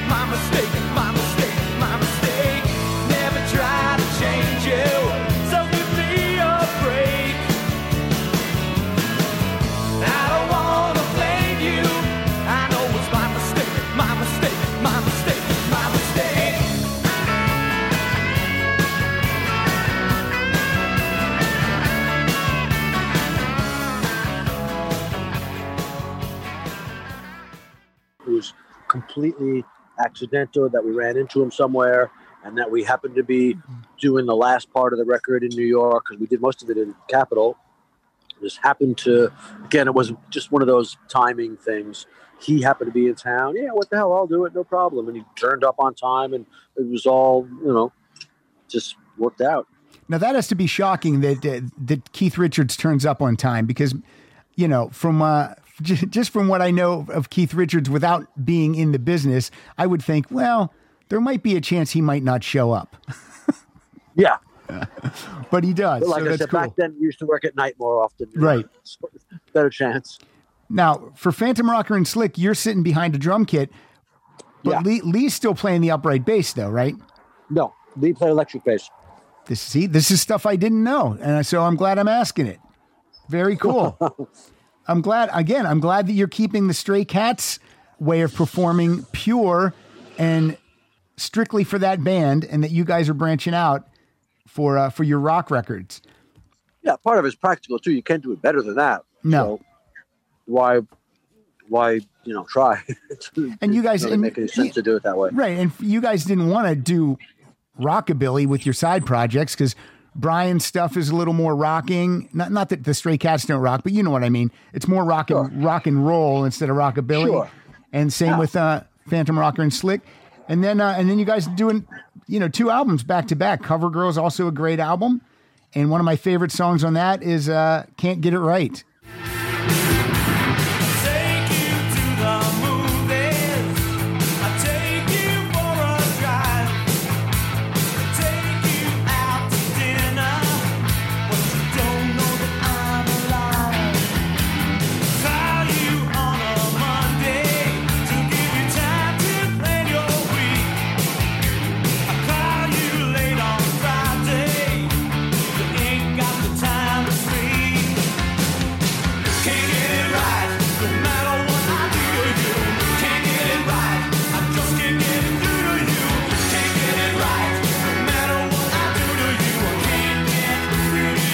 completely accidental, that we ran into him somewhere, and that we happened to be doing the last part of the record in New York, because we did most of it in Capitol. Just happened to, again, it was just one of those timing things. He happened to be in town. Yeah, what the hell? I'll do it. No problem. And he turned up on time, and it was all, you know, just worked out. Now that has to be shocking that uh, that Keith Richards turns up on time, because, you know, from uh, j- just from what I know of Keith Richards without being in the business, I would think, well, there might be a chance he might not show up. Yeah. But he does. But like so I that's said, cool. back then we used to work at night more often. Right. So better chance. Now, for Phantom Rocker and Slick, you're sitting behind a drum kit, but Yeah. Lee, Lee's still playing the upright bass, though, right? No, Lee played electric bass. This see, this is stuff I didn't know, and so I'm glad I'm asking it. Very cool. I'm glad. Again, I'm glad that you're keeping the Stray Cats way of performing pure and strictly for that band, and that you guys are branching out for uh, for your rock records. Yeah, part of it's practical too. You can't do it better than that. No. So why, why you know try? And you guys- it doesn't and- make any sense to do it that way. Right, and you guys didn't want to do rockabilly with your side projects, because Brian's stuff is a little more rocking. Not not that the Stray Cats don't rock, but you know what I mean. It's more rock and Sure. rock and roll instead of rockabilly. Sure. And same Yeah. with uh, Phantom Rocker and Slick. And then uh, and then you guys doing, you know, two albums back to back. Cover Girl is also a great album, and one of my favorite songs on that is uh, "Can't Get It Right." Take you to the movies. I take you for a drive. Take you out to dinner, but you don't know that I'm alive. Call you on a Monday to give you time to plan your week. I call you late on Friday. You ain't got the time to sleep. Can't get it right, no matter what I do to you. Can't get it right, I just can't get it through to you. Can't get it right, no matter what I do to you. I can't get through to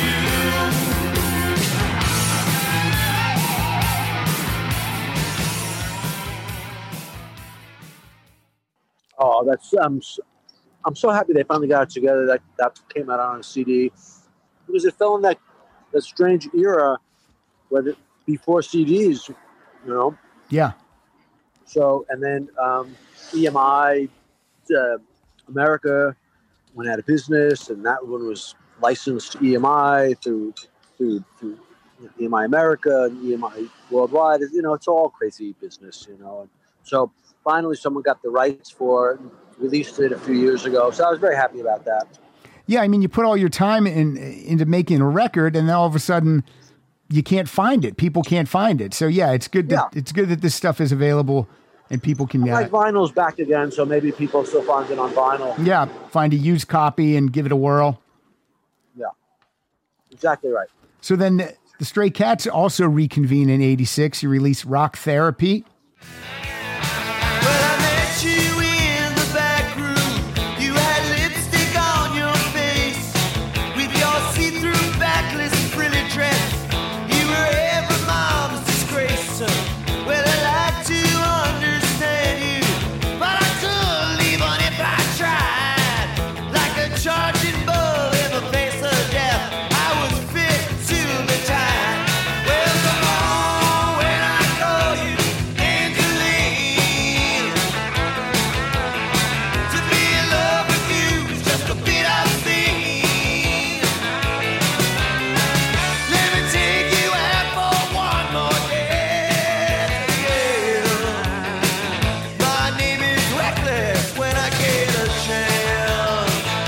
Oh, that's I'm s- I'm so happy they finally got it together. That that came out on a C D, because it fell in that that strange era when it, before C Ds, you know. Yeah. So and then um, E M I, uh, America went out of business, and that one was licensed to E M I through through, through E M I America and E M I Worldwide. You know, it's all crazy business, you know. And so finally, someone got the rights for it, and released it a few years ago. So I was very happy about that. Yeah, I mean, you put all your time in into making a record, and then all of a sudden, you can't find it. People can't find it. So yeah, it's good. That, Yeah. It's good that this stuff is available, and people can Like uh, vinyl's back again, so maybe people still find it on vinyl. yeah find a used copy and give it a whirl. Yeah, exactly right. So then the, the Stray Cats also reconvene in eighty-six. You release Rock Therapy. Well, I met you in the back room. You had lipstick on your face with your see-through backless frilly dress. You were every mom's disgrace. So, well, I like to understand you, but I couldn't even if I tried. Like a charging bull in the face of death, I was fit to the time. Well, come on when I call you Angeline. To be in love with you is just a bit obscene. Let me take you out for one more day. Yeah. My name is Reckless when I get a chance.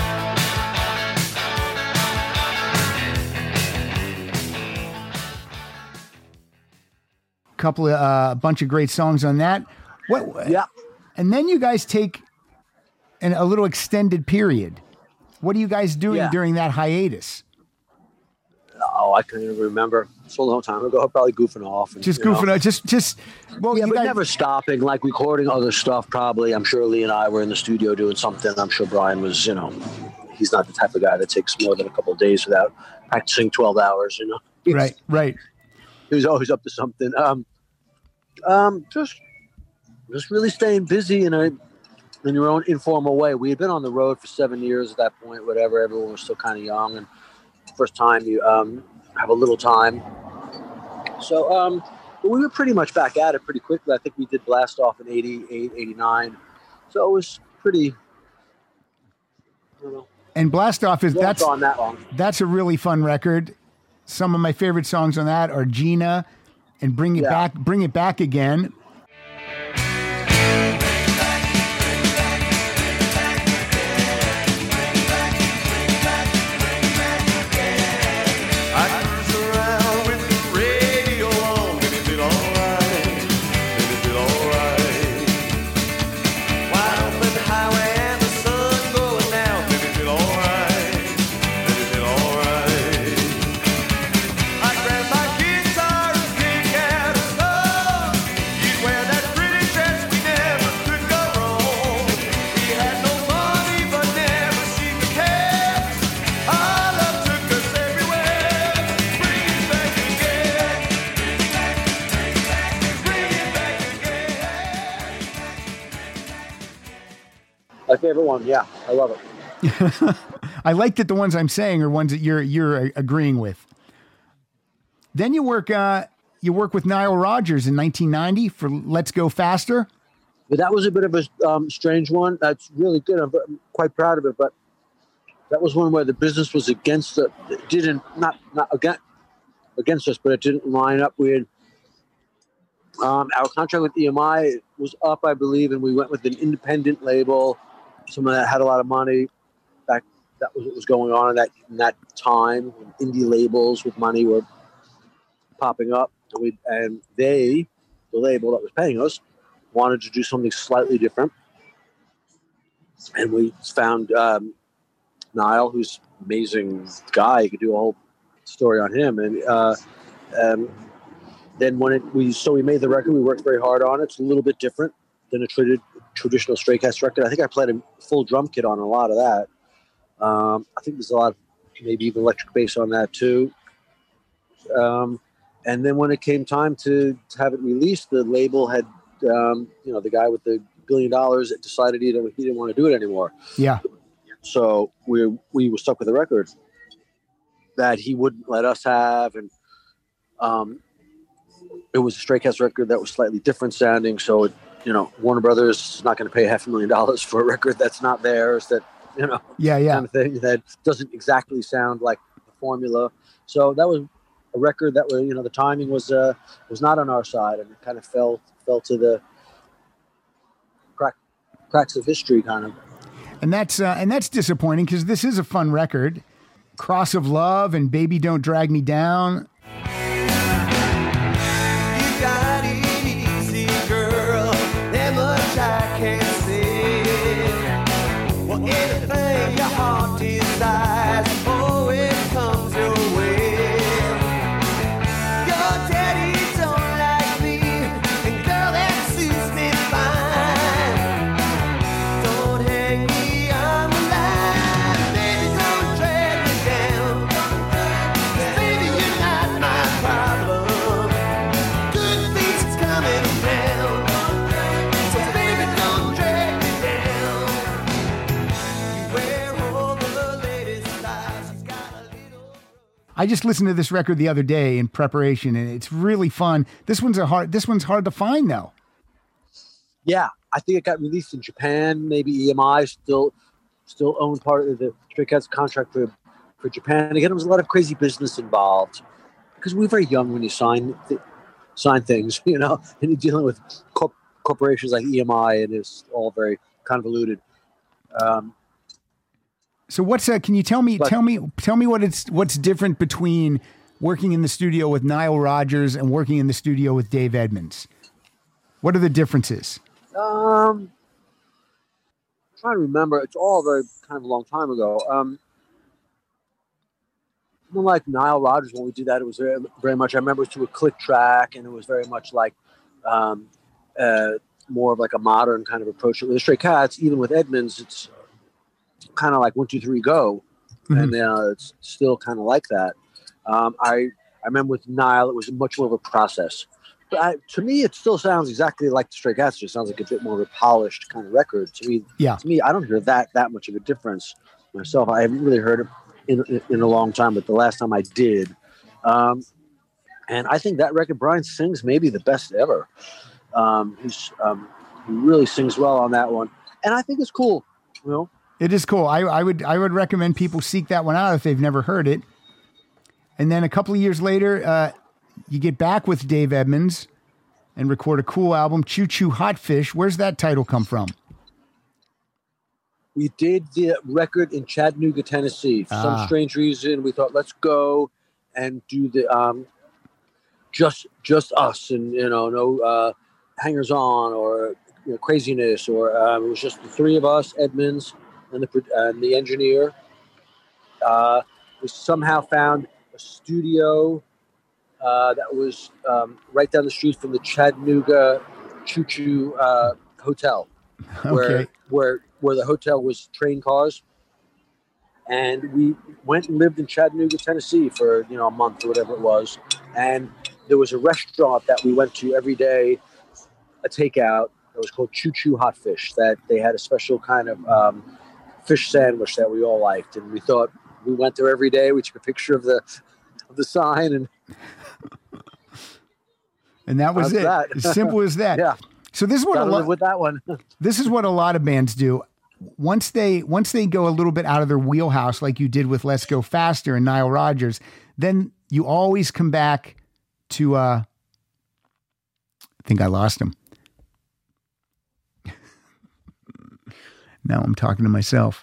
Couple of a uh, bunch of great songs on that. What? Yeah. And then you guys take an, a little extended period. What are you guys doing Yeah. during that hiatus? Oh, I can't even remember. It's a long time ago. Probably goofing off. And, Just you know. goofing out. Just, just. Well, Yeah, you but guys, never stopping, like recording other stuff, probably. I'm sure Lee and I were in the studio doing something. I'm sure Brian was, you know, he's not the type of guy that takes more than a couple of days without practicing twelve hours, you know. He's- right, right. He was always up to something. Um, um, just just really staying busy in a in your own informal way. We had been on the road for seven years at that point, whatever. Everyone was still kind of young, and first time you um, have a little time. So um, but we were pretty much back at it pretty quickly. I think we did Blast Off in eighty-eight, eighty-nine. So it was pretty, I don't know. And Blast Off is that's on that long. That's a really fun record. Some of my favorite songs on that are Gina and Bring It Yeah. Back, Bring It Back Again. I cruise around with the radio on. Did it feel alright? Did it feel alright? Wide open highway and the sun going down. Did it feel alright? Did it feel alright? I grabbed my guitar and pick out a song. You'd wear that pretty dress, we never could go wrong. We had no money, but never seemed to care. Our love took us everywhere. Bring it back again. Bring it back again. My favorite one, yeah, I love it. I like that the ones I'm saying are ones that you're you're agreeing with. Then you work uh, you work with Nile Rodgers in nineteen ninety for Let's Go Faster. But that was a bit of a um, strange one. That's really good. I'm, I'm quite proud of it. But that was one where the business was against it. It didn't not not against against us, but it didn't line up. We had um, our contract with E M I was up, I believe, and we went with an independent label, someone that had a lot of money. Back that was what was going on in that in that time when indie labels with money were popping up, and we and they, the label that was paying us, wanted to do something slightly different, and we found um, Nile, who's an amazing guy. You could do a whole story on him, and uh, um, then when it we so we made the record, we worked very hard on it. It's a little bit different than a tra- traditional Stray Cats record. I think I played a full drum kit on a lot of that. Um, I think there's a lot of maybe even electric bass on that too. Um, and then when it came time to, to have it released, the label had, um, you know, the guy with the billion dollars decided he didn't, he didn't want to do it anymore. Yeah. So we we were stuck with a record that he wouldn't let us have, and um, it was a Stray Cats record that was slightly different sounding. So, it, you know, Warner Brothers is not going to pay half a million dollars for a record that's not theirs. That you know, Yeah, yeah. kind of thing that doesn't exactly sound like the formula. So that was a record that was, you know, the timing was uh, was not on our side, and it kind of fell fell to the crack, cracks of history, kind of. And that's uh, and that's disappointing because this is a fun record. Cross of Love and Baby Don't Drag Me Down. You got it easy, girl. That much I can say. Well, anything your heart desires always comes your way. Your daddy don't like me, and girl, that suits me fine. Don't hang me on the line, baby, don't drag me down. Baby, you're not my problem. Good things coming around. So baby, don't drag me down. You wear all the latest styles. You've got a little. I just listened to this record the other day in preparation, and it's really fun. This one's a hard. This one's hard to find though. Yeah, I think it got released in Japan. Maybe E M I still still owned part of the Stray Cats contract for for Japan. Again, there was a lot of crazy business involved because we were very young when you sign th- sign things, you know, and you're dealing with corp- corporations like E M I, and it's all very convoluted. Um, So what's uh, can you tell me But- tell me tell me what it's what's different between working in the studio with Nile Rodgers and working in the studio with Dave Edmunds? What are the differences? Um, I'm trying to remember. It's all very kind of a long time ago. Um, like Nile Rodgers, when we did that, it was very, very much. I remember it was to a click track, and it was very much like um, uh, more of like a modern kind of approach. With the Stray Cats, even with Edmunds, it's kind of like one, two, three, go, Mhm. and uh, it's still kind of like that. Um, I I remember with Nile, it was much more of a process. I, to me, it still sounds exactly like the Stray Cats. It just sounds like a bit more of a polished kind of record. To me, Yeah. to me, I don't hear that that much of a difference myself. I haven't really heard it in in, in a long time, but the last time I did, um, and I think that record, Brian sings maybe the best ever. Um, he's um, he really sings well on that one, and I think it's cool. You know, It is cool. I, I would I would recommend people seek that one out if they've never heard it. And then a couple of years later, uh, you get back with Dave Edmunds and record a cool album, Choo Choo Hot Fish. Where's that title come from? we did the record in Chattanooga, Tennessee. For some Ah. strange reason, we thought, let's go and do the um, just just us, and you know, no uh, hangers on or you know, craziness, or um, it was just the three of us, Edmunds and the pro- and the engineer. Uh, we somehow found a studio uh, that was um, right down the street from the Chattanooga Choo Choo uh, Hotel, where Okay. where where the hotel was train cars. And we went and lived in Chattanooga, Tennessee for, you know, a month or whatever it was. And there was a restaurant that we went to every day, a takeout, that was called Choo Choo Hot Fish, that they had a special kind of um, fish sandwich that we all liked. And we thought, we went there every day. We took a picture of the of the sign, and And that was How's it. that? As simple as that. yeah, So this is what a gotta lot live with that one. this is what a lot of bands do. Once they once they go a little bit out of their wheelhouse, like you did with Let's Go Faster and Nile Rodgers, then you always come back to uh I think I lost him. Now I'm talking to myself.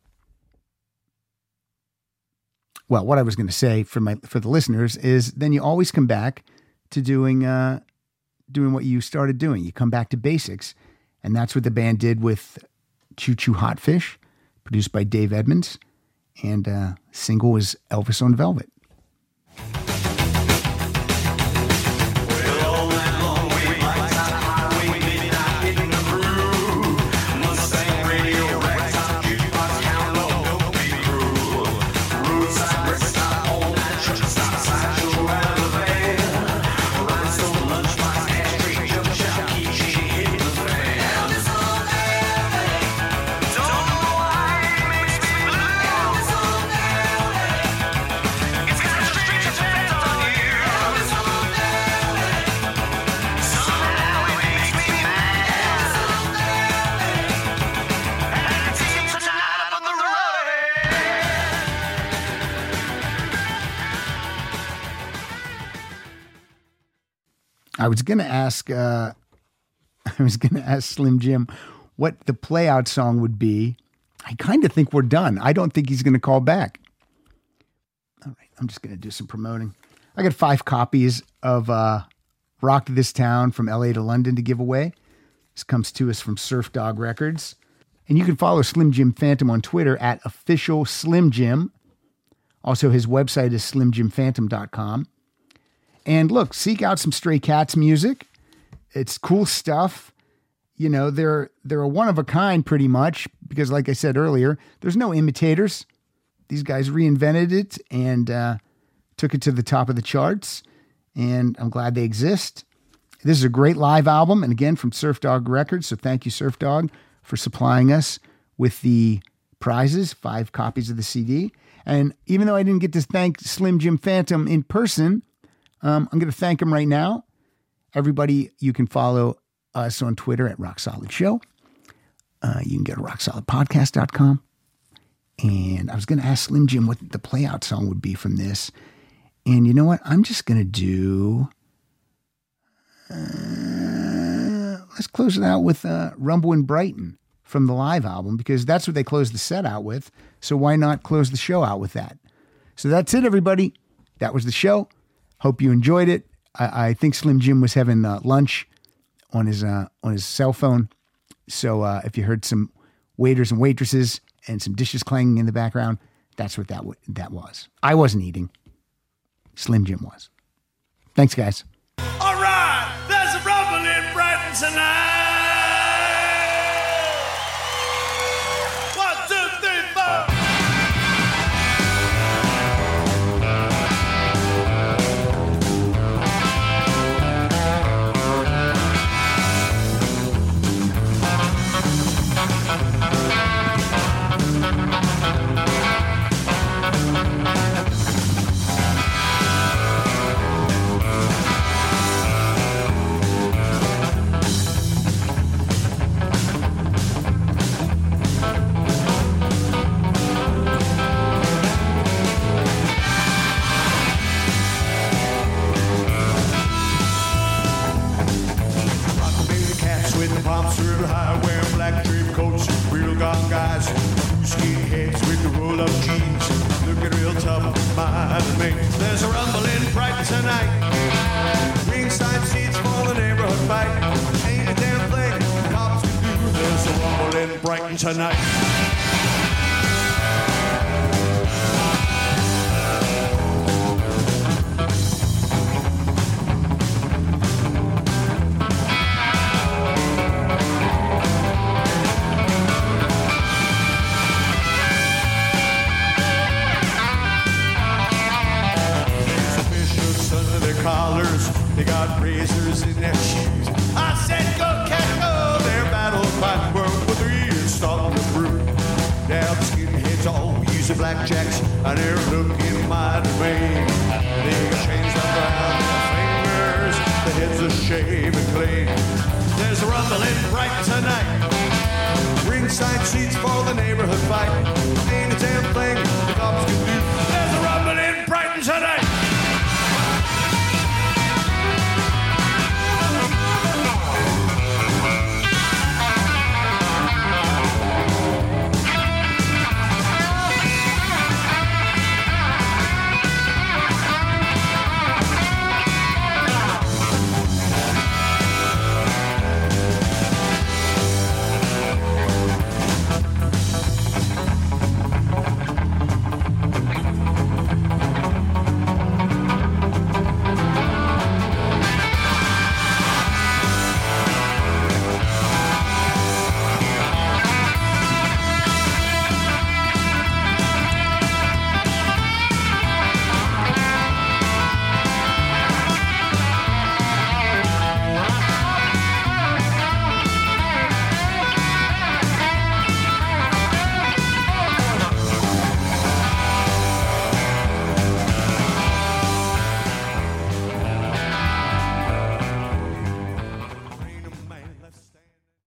Well, what I was going to say for my for the listeners is then you always come back to doing uh doing what you started doing. You come back to basics. And that's what the band did with Choo Choo Hot Fish, produced by Dave Edmunds. And uh, single was Elvis on Velvet. I was going to ask, uh, I was going to ask Slim Jim what the play out song would be. I kind of think we're done. I don't think he's going to call back. All right. I'm just going to do some promoting. I got five copies of uh, Rock This Town from L A to London to give away. This comes to us from Surf Dog Records. And you can follow Slim Jim Phantom on Twitter at official Slim Jim. Also, his website is slim jim phantom dot com. And look, seek out some Stray Cats music. It's cool stuff. You know, they're they're a one of a kind pretty much because, like I said earlier, there's no imitators. These guys reinvented it and uh, took it to the top of the charts. And I'm glad they exist. This is a great live album. And again, from Surf Dog Records. So thank you, Surf Dog, for supplying us with the prizes, five copies of the C D. And even though I didn't get to thank Slim Jim Phantom in person, Um, I'm going to thank him right now. Everybody, you can follow us on Twitter at Rock Solid Show. Uh, you can go to rock solid podcast dot com. And I was going to ask Slim Jim what the play out song would be from this. And you know what? I'm just going to do... Uh, let's close it out with uh, Rumble in Brighton from the live album because that's what they closed the set out with. So why not close the show out with that? So that's it, everybody. That was the show. Hope you enjoyed it. I, I think Slim Jim was having uh, lunch on his uh, on his cell phone. So uh, if you heard some waiters and waitresses and some dishes clanging in the background, that's what that w- that was. I wasn't eating. Slim Jim was. Thanks, guys. All right, there's a rumble in Brighton tonight. One, two, three, four. tonight. Ringside seats for the neighborhood fight. Ain't a damn thing cops can do. There's a rumble in Brighton tonight. They got razors in their shoes. I said, go, cat, go. Their battle cry world for three is starting to brew. Now the skinheads all using blackjacks, and they're looking mighty vain. They change around their fingers, the heads are shaved and clean. There's a rumble in Brighton tonight. Ringside seats for the neighborhood fight. Ain't a damn thing